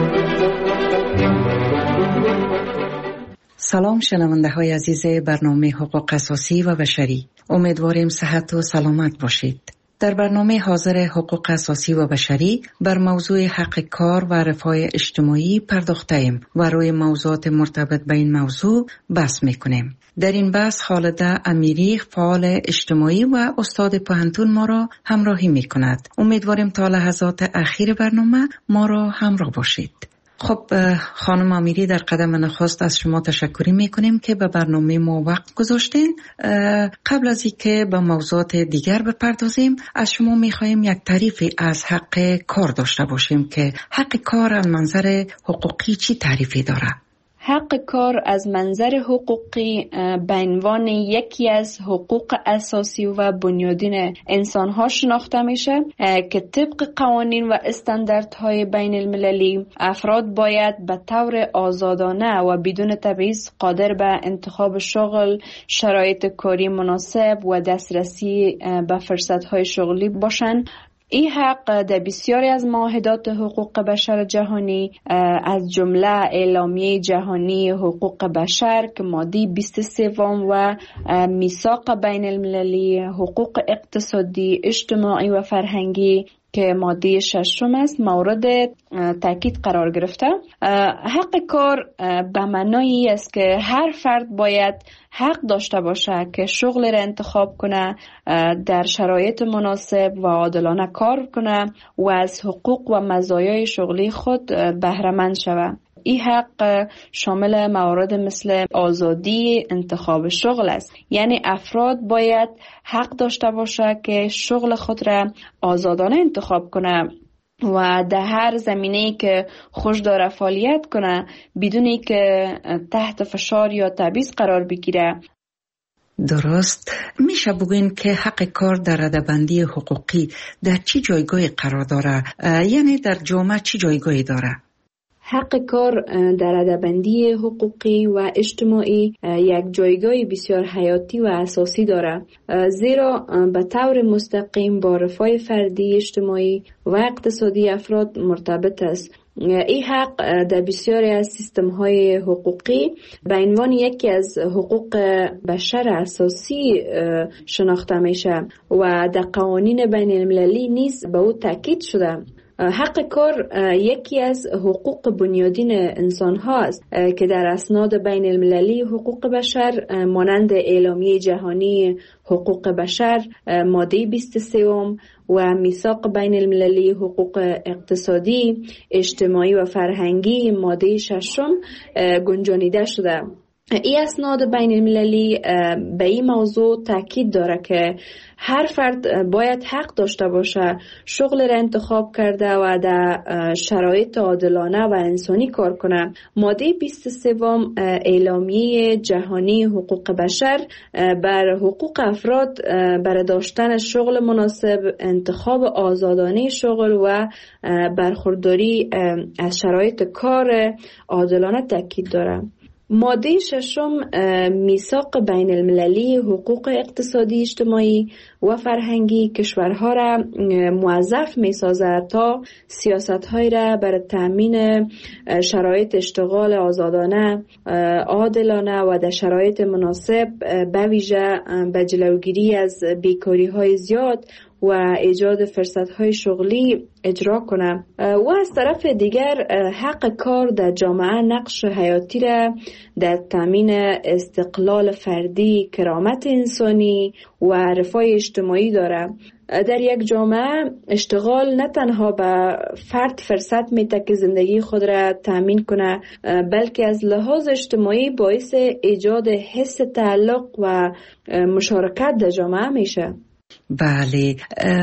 سلام شنونده های عزیز برنامه حقوق اساسی و بشری. امیدواریم صحت و سلامت باشید. در برنامه حاضر حقوق اساسی و بشری بر موضوع حق کار و رفاه اجتماعی پرداخته‌ایم و روی موضوعات مرتبط به این موضوع بحث می‌کنیم. در این بحث خالده امیری، فعال اجتماعی و استاد پوهنتون ما را همراهی می‌کند. امیدواریم تا لحظات اخیر برنامه ما را همراه باشید. خب خانم امیری، در قدم نخست از شما تشکر میکنیم که به برنامه ما وقت گذاشتین. قبل از اینکه به موضوعات دیگر بپردازیم، از شما میخواهیم یک تعریفی از حق کار داشته باشیم که حق کار از منظر حقوقی چی تعریفی داره؟ حق کار از منظر حقوقی به عنوان یکی از حقوق اساسی و بنیادین انسان‌ها شناخته میشه که طبق قوانین و استانداردهای بین المللی افراد باید به طور آزادانه و بدون تبعیض قادر به انتخاب شغل، شرایط کاری مناسب و دسترسی به فرصت‌های شغلی باشند. این حق در بسیاری از معاهدات حقوق بشر جهانی از جمله اعلامیه جهانی حقوق بشر که ماده 23 و میثاق بین المللی حقوق اقتصادی، اجتماعی و فرهنگی که ماده 6 است مورد تاکید قرار گرفته. حق کار به معنای است که هر فرد باید حق داشته باشه که شغل را انتخاب کنه، در شرایط مناسب و عادلانه کار کنه و از حقوق و مزایای شغلی خود بهره مند شود. این حق شامل موارد مثل آزادی انتخاب شغل است، یعنی افراد باید حق داشته باشه که شغل خود را آزادانه انتخاب کنه و در هر زمینه‌ای که خوش داره فعالیت کنه بدون اینکه تحت فشار یا تبعیض قرار بگیره. درست. میشه بگوین که حق کار در رده‌بندی حقوقی در چی جایگاهی قرار داره؟ یعنی در جامعه چی جایگاهی داره؟ حق کار در رده‌بندی حقوقی و اجتماعی یک جایگاه بسیار حیاتی و اساسی دارد، زیرا به طور مستقیم با رفاه فردی، اجتماعی و اقتصادی افراد مرتبط است. این حق در بسیاری از سیستم‌های حقوقی به عنوان یکی از حقوق بشر اساسی شناخته میشه و در قوانین بین المللی نیز به او تاکید شده. حق کار یکی از حقوق بنیادین انسان هاست که در اسناد بین المللی حقوق بشر مانند اعلامیه جهانی حقوق بشر ماده 23 و میثاق بین المللی حقوق اقتصادی، اجتماعی و فرهنگی ماده 6 گنجانیده شده. این اسناد بین المللی به این موضوع تاکید داره که هر فرد باید حق داشته باشه شغل را انتخاب کرده و در شرایط عادلانه و انسانی کار کنه. ماده 23 اعلامیه جهانی حقوق بشر بر حقوق افراد برای داشتن شغل مناسب، انتخاب آزادانه شغل و برخورداری از شرایط کار عادلانه تاکید داره. ماده 6 میثاق بین المللی حقوق اقتصادی، اجتماعی و فرهنگی کشورها را موظف می سازد تا سیاست‌های را برای تأمین شرایط اشتغال آزادانه، عادلانه و در شرایط مناسب به ویژه به جلوگیری از بیکاری‌های زیاد و ایجاد فرصت‌های شغلی اجرا کنه. و از طرف دیگر حق کار در جامعه نقش حیاتی را در تامین استقلال فردی، کرامت انسانی و رفاه اجتماعی داره. در یک جامعه اشتغال نه تنها به فرد فرصت میده که زندگی خود را تامین کنه، بلکه از لحاظ اجتماعی باعث ایجاد حس تعلق و مشارکت در جامعه میشه. بله،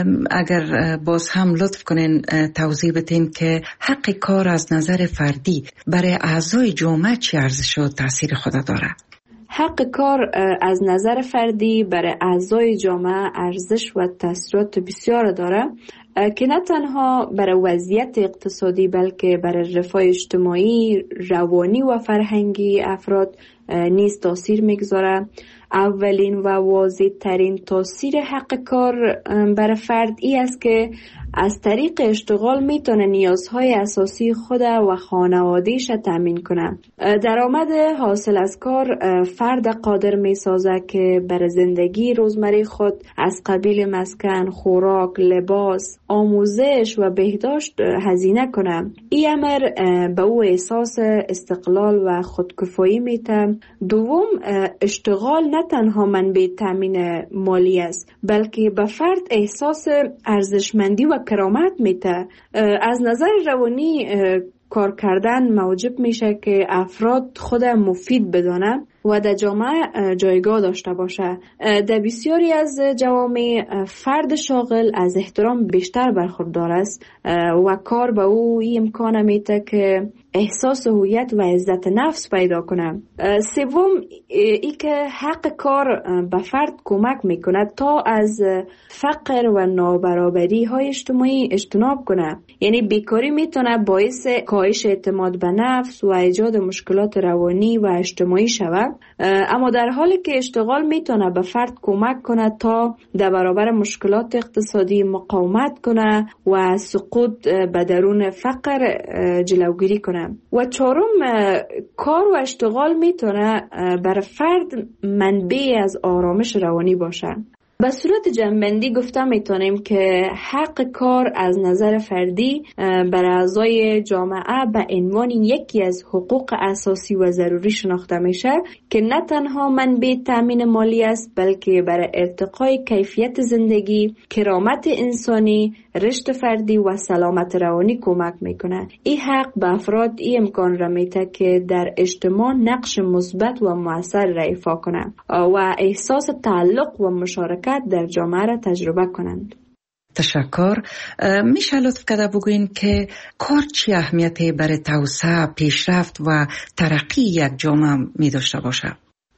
اگر باز هم لطف کنین توضیح بدین که حق کار از نظر فردی برای اعضای جامعه چه ارزش و تاثیر خود داره؟ حق کار از نظر فردی برای اعضای جامعه ارزش و تاثیرات بسیار داره که نه تنها برای وضعیت اقتصادی بلکه برای رفاه اجتماعی، روانی و فرهنگی افراد نیز تاثیر میگذاره. اولین و واضح ترین تاثیر حق کار برای فرد ای است که از طریق اشتغال میتونه نیازهای اساسی خود و خانواده‌اش تامین کنه. درآمد حاصل از کار فرد قادر میسازه که برای زندگی روزمره خود از قبیل مسکن، خوراک، لباس، آموزش و بهداشت هزینه کنه. این امر به او احساس استقلال و خودکفایی میده. دوم، اشتغال نه تنها منبع تامین مالی است بلکه به فرد احساس ارزشمندی و کرامت میده. از نظر روانی کار کردن موجب میشه که افراد خود مفید بدانه و در جامعه جایگاه داشته باشه. در بسیاری از جوامع فرد شاغل از احترام بیشتر برخوردار است و کار به او این امکان میده که احساس هویت و عزت نفس پیدا کنه. سوم، ای که حق کار به فرد کمک میکنه تا از فقر و نابرابری های اجتماعی اجتناب کنه. یعنی بیکاری میتونه باعث کاهش اعتماد به نفس و ایجاد مشکلات روانی و اجتماعی شود، اما در حالی که اشتغال میتونه به فرد کمک کنه تا در برابر مشکلات اقتصادی مقاومت کنه و سقوط به درون فقر جلوگیری کنه. و چهارم، کار و اشتغال میتونه برای فرد منبع از آرامش روانی باشه. به صورت جمع‌بندی گفته میتونیم که حق کار از نظر فردی برای اعضای جامعه به عنوان یکی از حقوق اساسی و ضروری شناخته میشه که نه تنها منبع تامین مالی است بلکه برای ارتقای کیفیت زندگی، کرامت انسانی، رشد فردی و سلامت روانی کمک میکنه. این حق به افراد این امکان را میده که در اجتماع نقش مثبت و مؤثر را ایفا کنند و احساس تعلق و مشارکت در جامعه را تجربه کنند. تشکر. میشه لطف کرده بگوین که کار چی اهمیتی برای توسعه، پیشرفت و ترقی یک جامعه می داشته باشه؟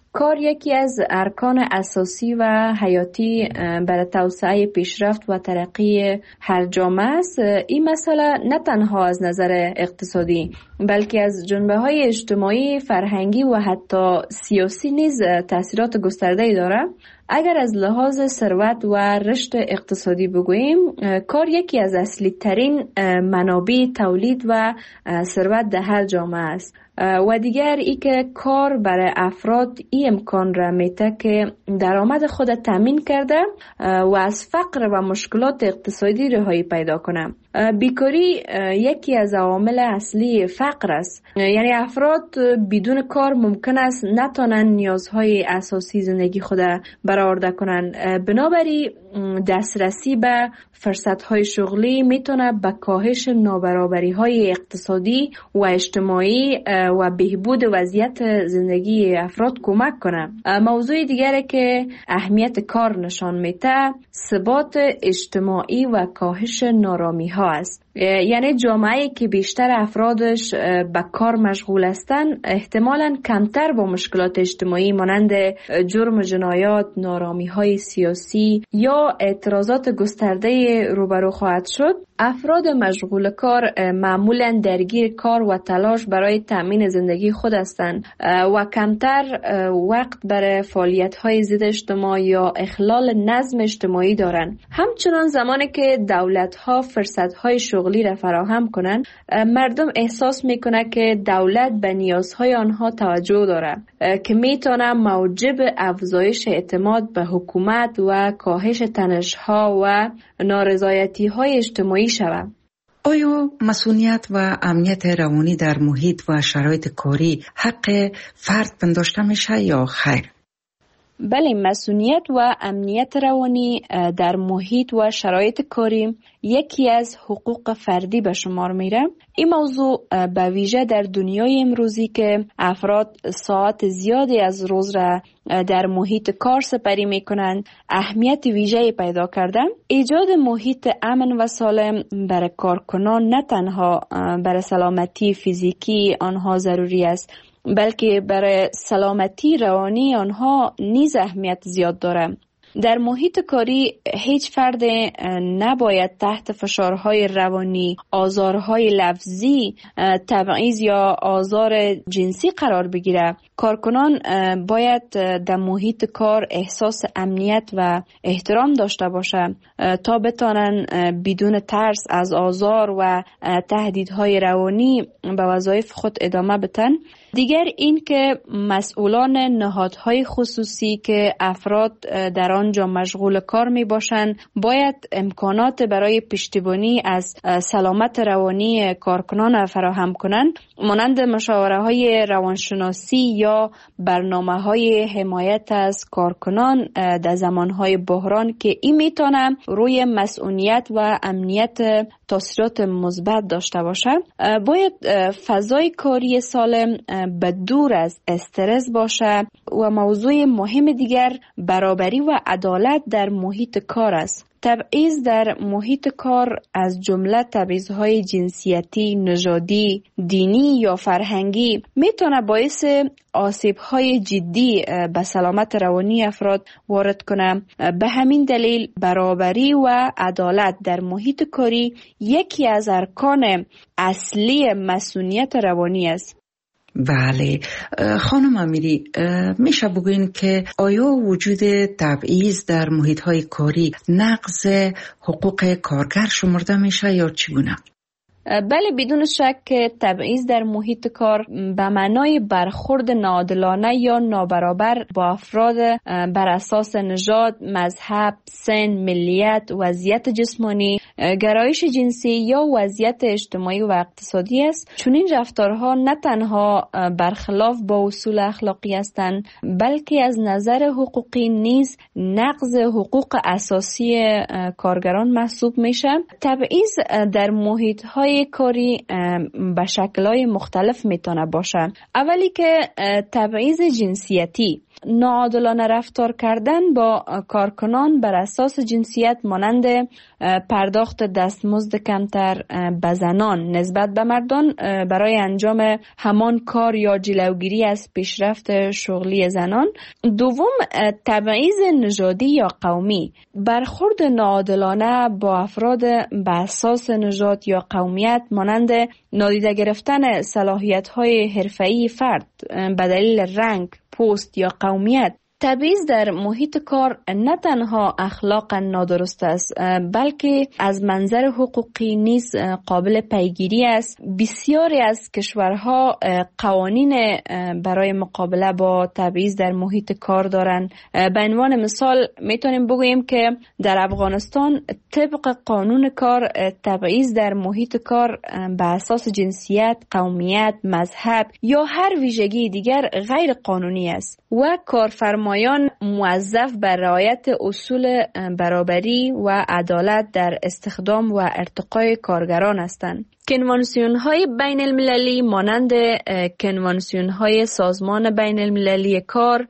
کار یکی از ارکان اساسی و حیاتی برای توسعه پیشرفت و ترقی هر جامعه است. این مسئله نه تنها از نظر اقتصادی بلکه از جنبه‌های اجتماعی، فرهنگی و حتی سیاسی نیز تأثیرات گسترده‌ای دارد. اگر از لحاظ ثروت و رشد اقتصادی بگوییم، کار یکی از اصلی ترین منابع تولید و ثروت در هر جامعه است. و دیگر ای که کار برای افراد این امکان را میده که درآمد خود تامین کرده و از فقر و مشکلات اقتصادی رهایی پیدا کنه. بیکاری یکی از عوامل اصلی فقر است. یعنی افراد بدون کار ممکن است نتونن نیازهای اساسی زندگی خود برآورده کنن. بنابراین دسترسی به فرصت‌های شغلی میتونه به کاهش نابرابری‌های اقتصادی و اجتماعی و بهبود وضعیت زندگی افراد کمک کنه. موضوع دیگری که اهمیت کار نشان میده ثبات اجتماعی و کاهش نارامی‌ها است. یعنی جامعه‌ای که بیشتر افرادش به کار مشغول هستند احتمالاً کمتر با مشکلات اجتماعی مانند جرم و جنایات، نارامی‌های سیاسی یا اعتراضات گسترده روبرو خواهد شد. افراد مشغول کار معمولاً درگیر کار و تلاش برای تأمین زندگی خود هستند و کمتر وقت برای فعالیت‌های ضد اجتماع یا اخلال نظم اجتماعی دارند. همچنان زمانی که دولت‌ها فرصت‌های شغلی را فراهم کنند، مردم احساس میکنه که دولت به نیازهای آنها توجه داره که میتونه موجب افزایش اعتماد به حکومت و کاهش تنش‌ها و نارضایتی‌های اجتماعی شود. آیا مسئولیت و امنیت روانی در محیط و شرایط کاری حق فرد پنداشته میشه یا خیر؟ بله، مسئولیت و امنیت روانی در محیط و شرایط کاری یکی از حقوق فردی به شمار میره. این موضوع به ویژه در دنیای امروزی که افراد ساعت زیادی از روز را در محیط کار سپری میکنند اهمیت ویژه‌ای پیدا کرده. ایجاد محیط امن و سالم برای کارکنان نه تنها برای سلامتی فیزیکی آنها ضروری است بلکه برای سلامتی روانی آنها نیز اهمیت زیاد دارد. در محیط کاری هیچ فرد نباید تحت فشارهای روانی، آزارهای لفظی، تبعیض یا آزار جنسی قرار بگیره. کارکنان باید در محیط کار احساس امنیت و احترام داشته باشند تا بتانن بدون ترس از آزار و تهدیدهای روانی به وظایف خود ادامه بدن. دیگر این که مسئولان نهادهای خصوصی که افراد در آنجا مشغول کار می باشند باید امکانات برای پشتیبانی از سلامت روانی کارکنان فراهم کنند، مانند مشاوره های روانشناسی یا برنامه های حمایت از کارکنان در زمانهای بحران که این میتونه روی مسئولیت و امنیت تاثیرات مثبت داشته باشه. باید فضای کاری سالم به دور از استرس باشه و موضوع مهم دیگر برابری و عدالت در محیط کار است. تبعیض در محیط کار از جمله تبعیض‌های جنسیتی، نژادی، دینی یا فرهنگی میتونه باعث آسیب‌های جدی به سلامت روانی افراد وارد کنه. به همین دلیل برابری و عدالت در محیط کاری یکی از ارکان اصلی مسئولیت روانی است. بله خانم امیری، میشه بگوین که آیا وجود تبعیض در محیط‌های کاری نقض حقوق کارگر شمرده میشه یا چگونه؟ بله، بدون شک تبعیض در محیط کار به معنای برخورد ناعادلانه یا نابرابر با افراد بر اساس نژاد، مذهب، سن، ملیت، وضعیت جسمانی، گرایش جنسی یا وضعیت اجتماعی و اقتصادی است. چون این رفتارها نه تنها برخلاف با اصول اخلاقی هستند بلکه از نظر حقوقی نیز نقض حقوق اساسی کارگران محسوب میشه. تبعیض در محیط‌های کاری به شکل‌های مختلف میتونه باشه. اولی که تبعیض جنسیتی، ناعادلانه رفتار کردن با کارکنان بر اساس جنسیت مانند پرداخت دستمزد کمتر به زنان نسبت به مردان برای انجام همان کار یا جلوگیری از پیشرفت شغلی زنان. دوم، تبعیض نژادی یا قومی، برخورد ناعادلانه با افراد به اساس نژاد یا قومیت مانند نادیده گرفتن صلاحیت‌های حرفه‌ای فرد به دلیل رنگ، پوست یا قومیت. تبعیض در محیط کار نه تنها اخلاقا نادرست است بلکه از منظر حقوقی نیز قابل پیگیری است. بسیاری از کشورها قوانین برای مقابله با تبعیض در محیط کار دارند. به عنوان مثال میتونیم بگوییم که در افغانستان طبق قانون کار تبعیض در محیط کار به اساس جنسیت، قومیت، مذهب یا هر ویژگی دیگر غیر قانونی است و کارفرمایان موظف بر رعایت اصول برابری و عدالت در استخدام و ارتقای کارگران هستند. کنوانسیون‌های بین المللی مانند کنوانسیون‌های سازمان بین المللی کار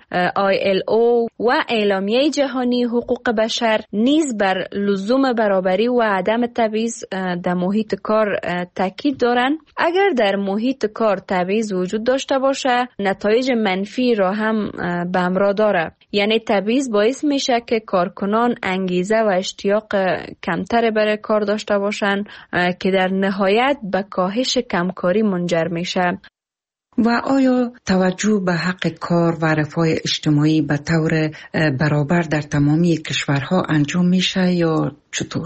ILO و اعلامیه جهانی حقوق بشر نیز بر لزوم برابری و عدم تبعیض در محیط کار تاکید دارند. اگر در محیط کار تبعیض وجود داشته باشه، نتایج منفی را هم به همراه داره. یعنی تبعیض باعث میشه که کارکنان انگیزه و اشتیاق کمتر برای کار داشته باشند که در نهایت به کاهش کمکاری منجر میشه. و آیا توجه به حق کار و رفاه اجتماعی به طور برابر در تمامی کشورها انجام میشه یا چطور؟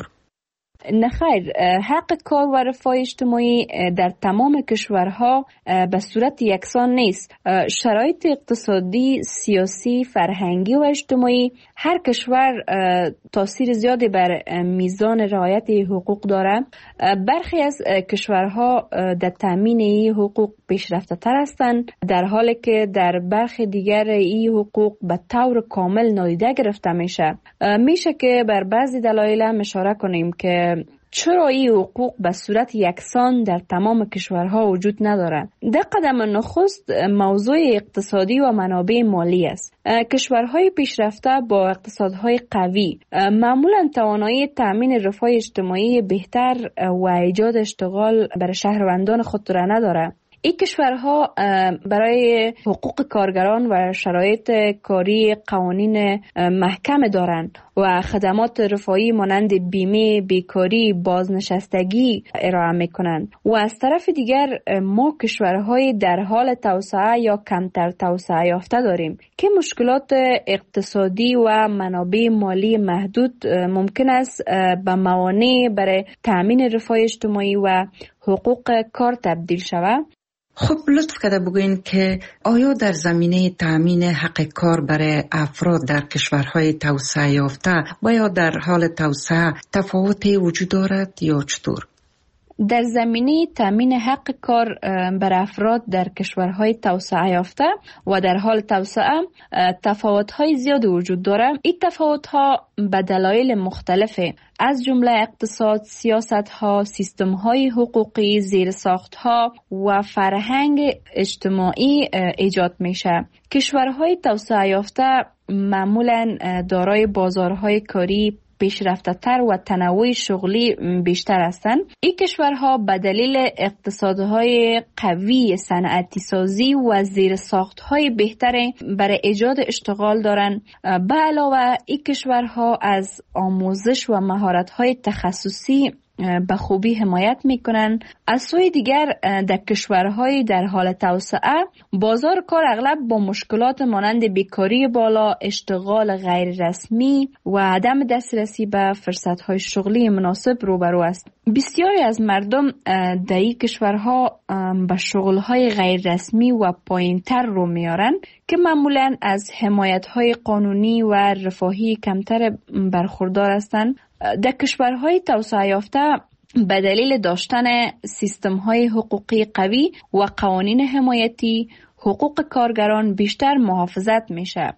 نه خیر، حق کار و رفاه اجتماعی در تمام کشورها به صورت یکسان نیست. شرایط اقتصادی، سیاسی، فرهنگی و اجتماعی هر کشور تاثیر زیادی بر میزان رعایت حقوق داره. برخی از کشورها در تامین این حقوق پیشرفته تر هستند، در حالی که در برخی دیگر این حقوق به طور کامل نادیده گرفته میشه. میشه که بر بعضی دلایل هم اشاره کنیم که چرا این حقوق به صورت یکسان در تمام کشورها وجود ندارد. در قدم نخست موضوع اقتصادی و منابع مالی است. کشورهای پیشرفته با اقتصادهای قوی معمولا توانایی تامین رفاه اجتماعی بهتر و ایجاد اشتغال برای شهروندان خود را ندارد. این کشورها برای حقوق کارگران و شرایط کاری قوانین محکم دارند و خدمات رفاهی مانند بیمه، بیکاری، بازنشستگی ارائه میکنند. و از طرف دیگر ما کشورهای در حال توسعه یا کمتر توسعه یافته داریم که مشکلات اقتصادی و منابع مالی محدود ممکن است به موانع برای تأمین رفاه اجتماعی و حقوق کار تبدیل شود. خب لطف کرده بگوین که آیا در زمینه تأمین حق کار برای افراد در کشورهای توسعه یافته و یا در حال توسعه تفاوتی وجود دارد یا چطور؟ در زمینه تامین حق کار بر افراد در کشورهای توسعه یافته و در حال توسعه تفاوت‌های زیاد وجود دارد. این تفاوت‌ها به دلایل مختلفه، از جمله اقتصاد، سیاست‌ها، سیستم‌های حقوقی، زیرساخت‌ها و فرهنگ اجتماعی ایجاد میشه. کشورهای توسعه یافته معمولاً دارای بازارهای کاری پیشرفته‌تر و تنوع شغلی بیشتر هستند. این کشورها به دلیل اقتصادهای قوی، صنعتی سازی و زیرساخت‌های بهتر برای ایجاد اشتغال دارند. به علاوه این کشورها از آموزش و مهارت‌های تخصصی به خوبی حمایت میکنند. از سوی دیگر در کشورهای در حال توسعه بازار کار اغلب با مشکلات مانند بیکاری بالا، اشتغال غیر رسمی و عدم دسترسی به فرصتهای شغلی مناسب روبرو است. بسیاری از مردم در این کشورها به شغلهای غیر رسمی و پایینتر رو میارن که معمولاً از حمایتهای قانونی و رفاهی کمتر برخوردار هستند. در کشورهای توسعه یافته به دلیل داشتن سیستم‌های حقوقی قوی و قوانین حمایتی، حقوق کارگران بیشتر محافظت میشه.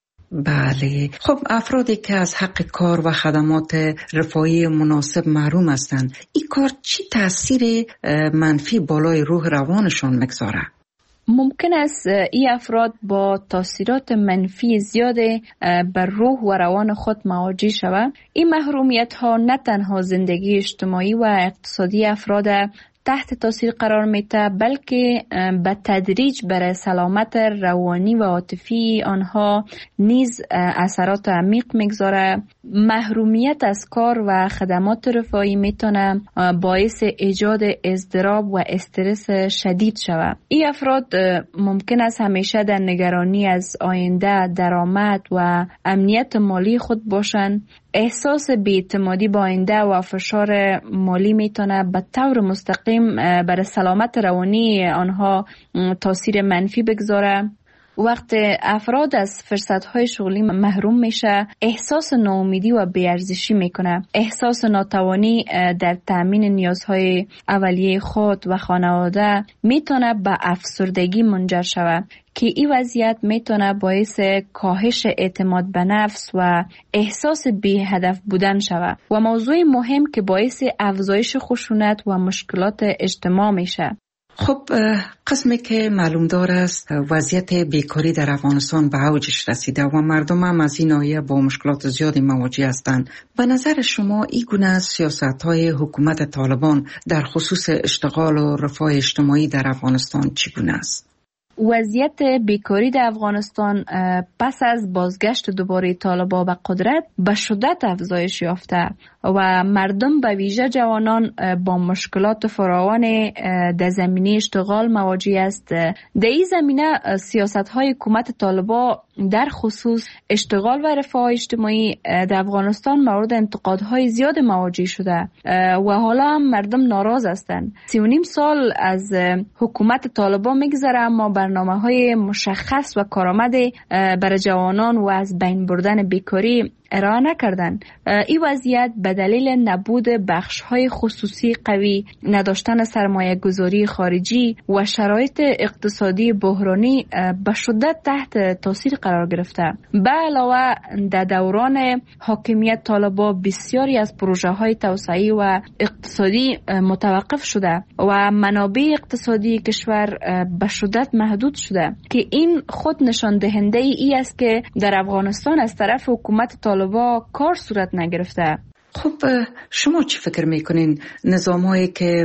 بله. خب افرادی که از حق کار و خدمات رفاهی مناسب محروم هستند، این کار چی تأثیر منفی بالای روح روانشان میگذاره؟ ممکن است این افراد با تاثیرات منفی زیاد بر روح و روان خود مواجه شوند. این محرومیت ها نه تنها زندگی اجتماعی و اقتصادی افراد تحت تاثیر قرار میده، بلکه به تدریج برای سلامت روانی و عاطفی آنها نیز اثرات عمیق میگذاره. محرومیت از کار و خدمات رفاهی میتونه باعث ایجاد اضطراب و استرس شدید شود. این افراد ممکن است همیشه در نگرانی از آینده، درآمد و امنیت مالی خود باشند. احساس بی‌اعتمادی با آینده و فشار مالی میتونه به طور مستقیم بر سلامت روانی آنها تاثیر منفی بگذاره. وقت افراد از فرصت‌های شغلی محروم میشه، احساس ناامیدی و بی‌ارزشی میکنه. احساس ناتوانی در تأمین نیازهای اولیه خود و خانواده میتونه به افسردگی منجر شود که این وضعیت میتونه باعث کاهش اعتماد به نفس و احساس بی هدف بودن شود و موضوع مهم که باعث افزایش خشونت و مشکلات اجتماع میشه. خب قسمی که معلوم دار است وضعیت بیکاری در افغانستان به اوجش رسیده و مردم هم از این ناحیه با مشکلات زیادی مواجه هستند. به نظر شما این گونه سیاست‌های حکومت طالبان در خصوص اشتغال و رفاه اجتماعی در افغانستان چگونه است؟ وضعیت بیکاری در افغانستان پس از بازگشت دوباره طالبان به قدرت به شدت افزایش یافته و مردم به ویژه جوانان با مشکلات فراوان در زمینه اشتغال مواجه است. در این زمینه سیاست‌های حکومت طالبان در خصوص اشتغال و رفاه اجتماعی در افغانستان مورد انتقادهای زیاد مواجه شده و حالا هم مردم ناراض هستند. 3.5 سال از حکومت طالبان میگذره اما برنامه‌های مشخص و کارآمد برای جوانان و از بین بردن بیکاری ارائه نکردن. این وضعیت به دلیل نبود بخش‌های خصوصی قوی، نداشتن سرمایه گذاری خارجی و شرایط اقتصادی بحرانی به شدت تحت تاثیر قرار گرفته. به علاوه در دوران حاکمیت طالبان بسیاری از پروژه‌های توسعه‌ای و اقتصادی متوقف شده و منابع اقتصادی کشور به شدت محدود شده که این خود نشان دهنده ای است که در افغانستان از طرف حکومت طالبان کار صورت نگرفته. خب شما چی فکر میکنین نظامایی که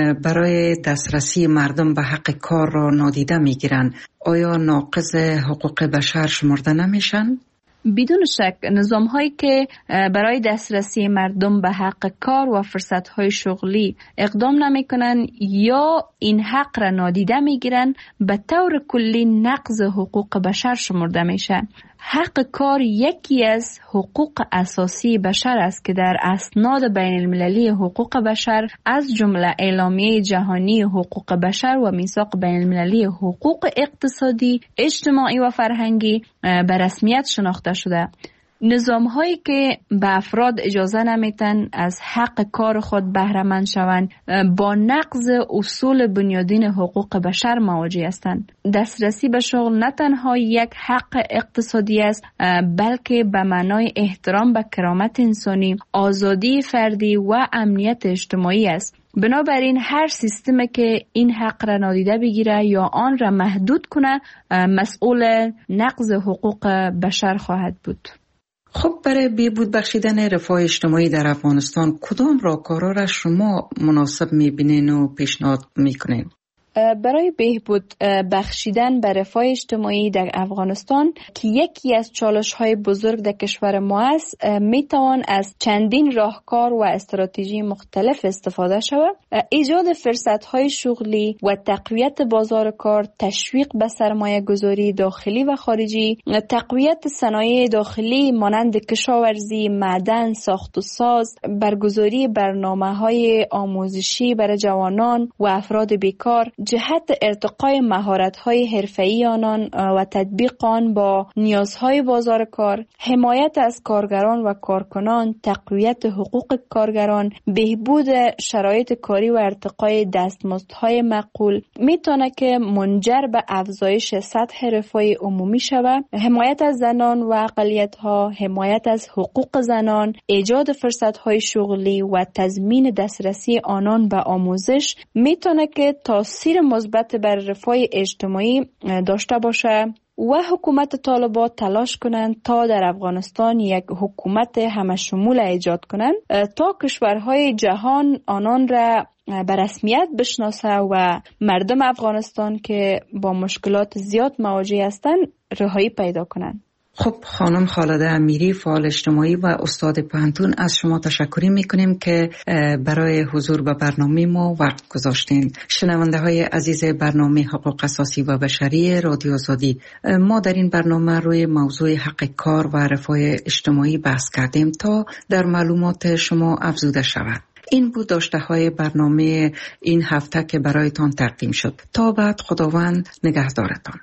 برای دسترسی مردم به حق کار را نادیده میگیرن آیا ناقض حقوق بشر شمرده نمیشن؟ بدون شک نظام‌هایی که برای دسترسی مردم به حق کار و فرصت‌های شغلی اقدام نمی‌کنند یا این حق را نادیده می‌گیرند به طور کلی نقض حقوق بشر شمرده میشه. حق کار یکی از حقوق اساسی بشر است که در اسناد بین المللی حقوق بشر از جمله اعلامیه جهانی حقوق بشر و میثاق بین المللی حقوق اقتصادی، اجتماعی و فرهنگی به رسمیت شناخته شده. نظام‌هایی که به افراد اجازه نمیتن از حق کار خود بهره مند شوند با نقض اصول بنیادین حقوق بشر مواجه هستند. دسترسی به شغل نه تنها یک حق اقتصادی است بلکه به معنای احترام به کرامت انسانی، آزادی فردی و امنیت اجتماعی است. بنابراین هر سیستمی که این حق را نادیده بگیره یا آن را محدود کنه مسئول نقض حقوق بشر خواهد بود. خب برای بهبود بخشیدن رفاه اجتماعی در افغانستان کدام راهکارها را شما مناسب میبینین و پیشنهاد میکنین؟ برای بهبود بخشیدن به رفاه اجتماعی در افغانستان که یکی از چالش‌های بزرگ در کشور ما است میتوان از چندین راهکار و استراتژی مختلف استفاده شود. ایجاد فرصت‌های شغلی و تقویت بازار کار، تشویق به سرمایه گذاری داخلی و خارجی، تقویت صنایع داخلی مانند کشاورزی، معدن، ساخت و ساز، برگزاری برنامه‌های آموزشی برای جوانان و افراد بیکار، جهت ارتقای مهارت‌های حرفه‌ای آنان و تطبیق آن با نیازهای بازار کار، حمایت از کارگران و کارکنان، تقویت حقوق کارگران، بهبود شرایط کاری و ارتقای دستمزدهای معقول میتونه که منجر به افزایش سطح رفاه عمومی شود. حمایت از زنان و اقلیت‌ها، حمایت از حقوق زنان، ایجاد فرصت‌های شغلی و تضمین دسترسی آنان به آموزش میتونه که تاثیر تاثیر مثبت بر رفاه اجتماعی داشته باشه و حکومت طالبان تلاش کنند تا در افغانستان یک حکومت همشمول ایجاد کنند تا کشورهای جهان آنان را به رسمیت بشناسه و مردم افغانستان که با مشکلات زیاد مواجه هستند رهایی پیدا کنند. خب خانم خالده امیری، فعال اجتماعی و استاد پوهنتون، از شما تشکر میکنیم که برای حضور به برنامه ما وقت گذاشتین. شنونده های عزیز برنامه حقوق اساسی و بشری رادیو آزادی، ما در این برنامه روی موضوع حق کار و رفاه اجتماعی بحث کردیم تا در معلومات شما افزوده شود. این بود داشته های برنامه این هفته که برایتان تقدیم شد. تا بعد، خداوند نگهدارتان.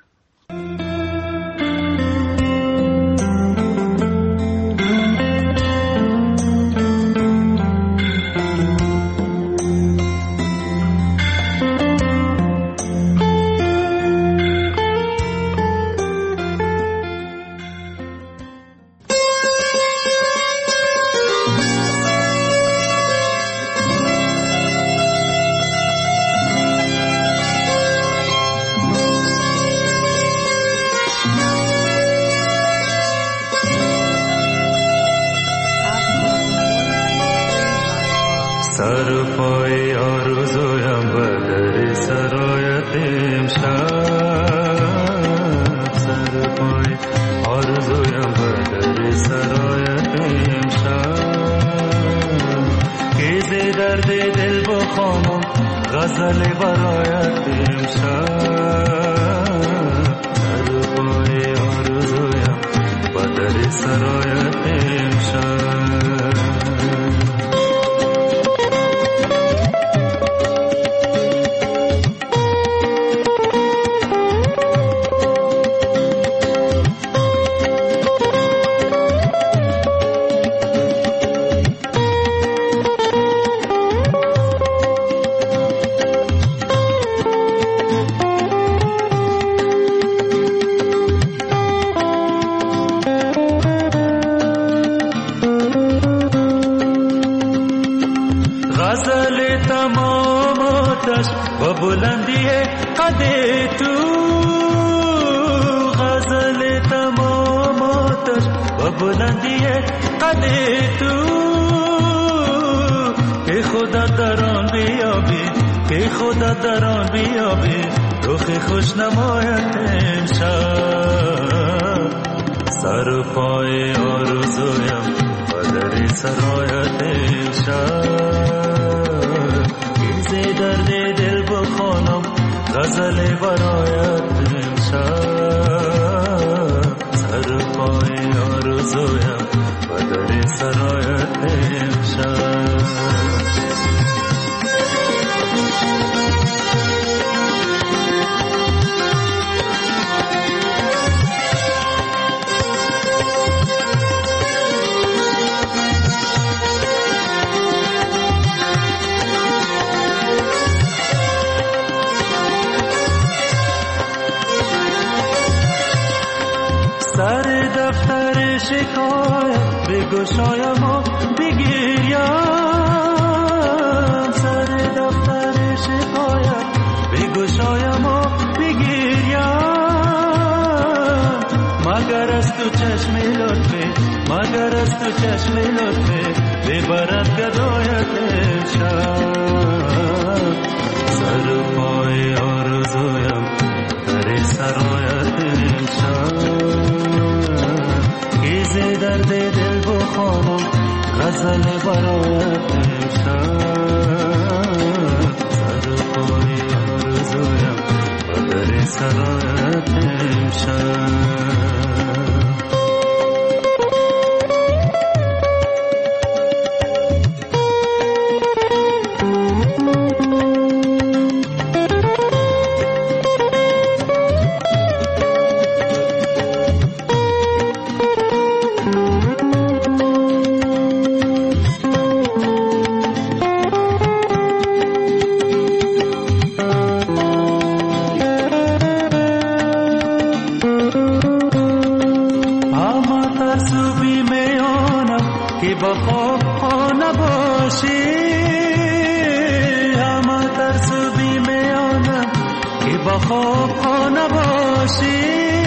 خواب خانه باشی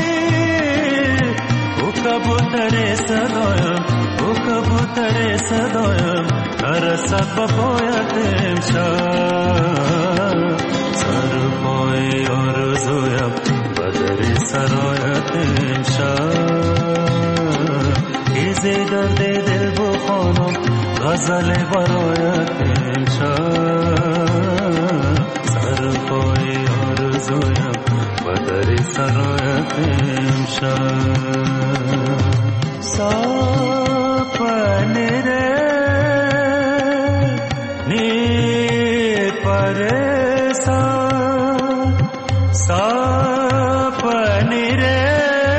او کبوتر صدایم او کبوتر صدایم نرسد به پایت امشب سر پای آرزویم به در سرایت امشب ایزی درد دل بخوانم غزل برایت امشب سر پای آرزویم به در سرایت امشب سپنی ره نی پرسان سپنی ره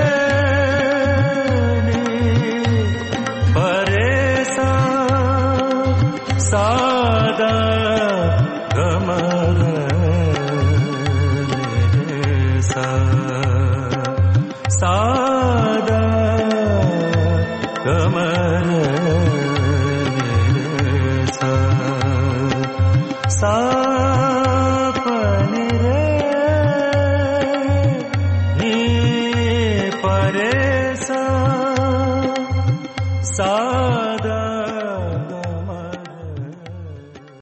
نی پرسان سادا گمر سادا گمر سپنی ره نی پرسان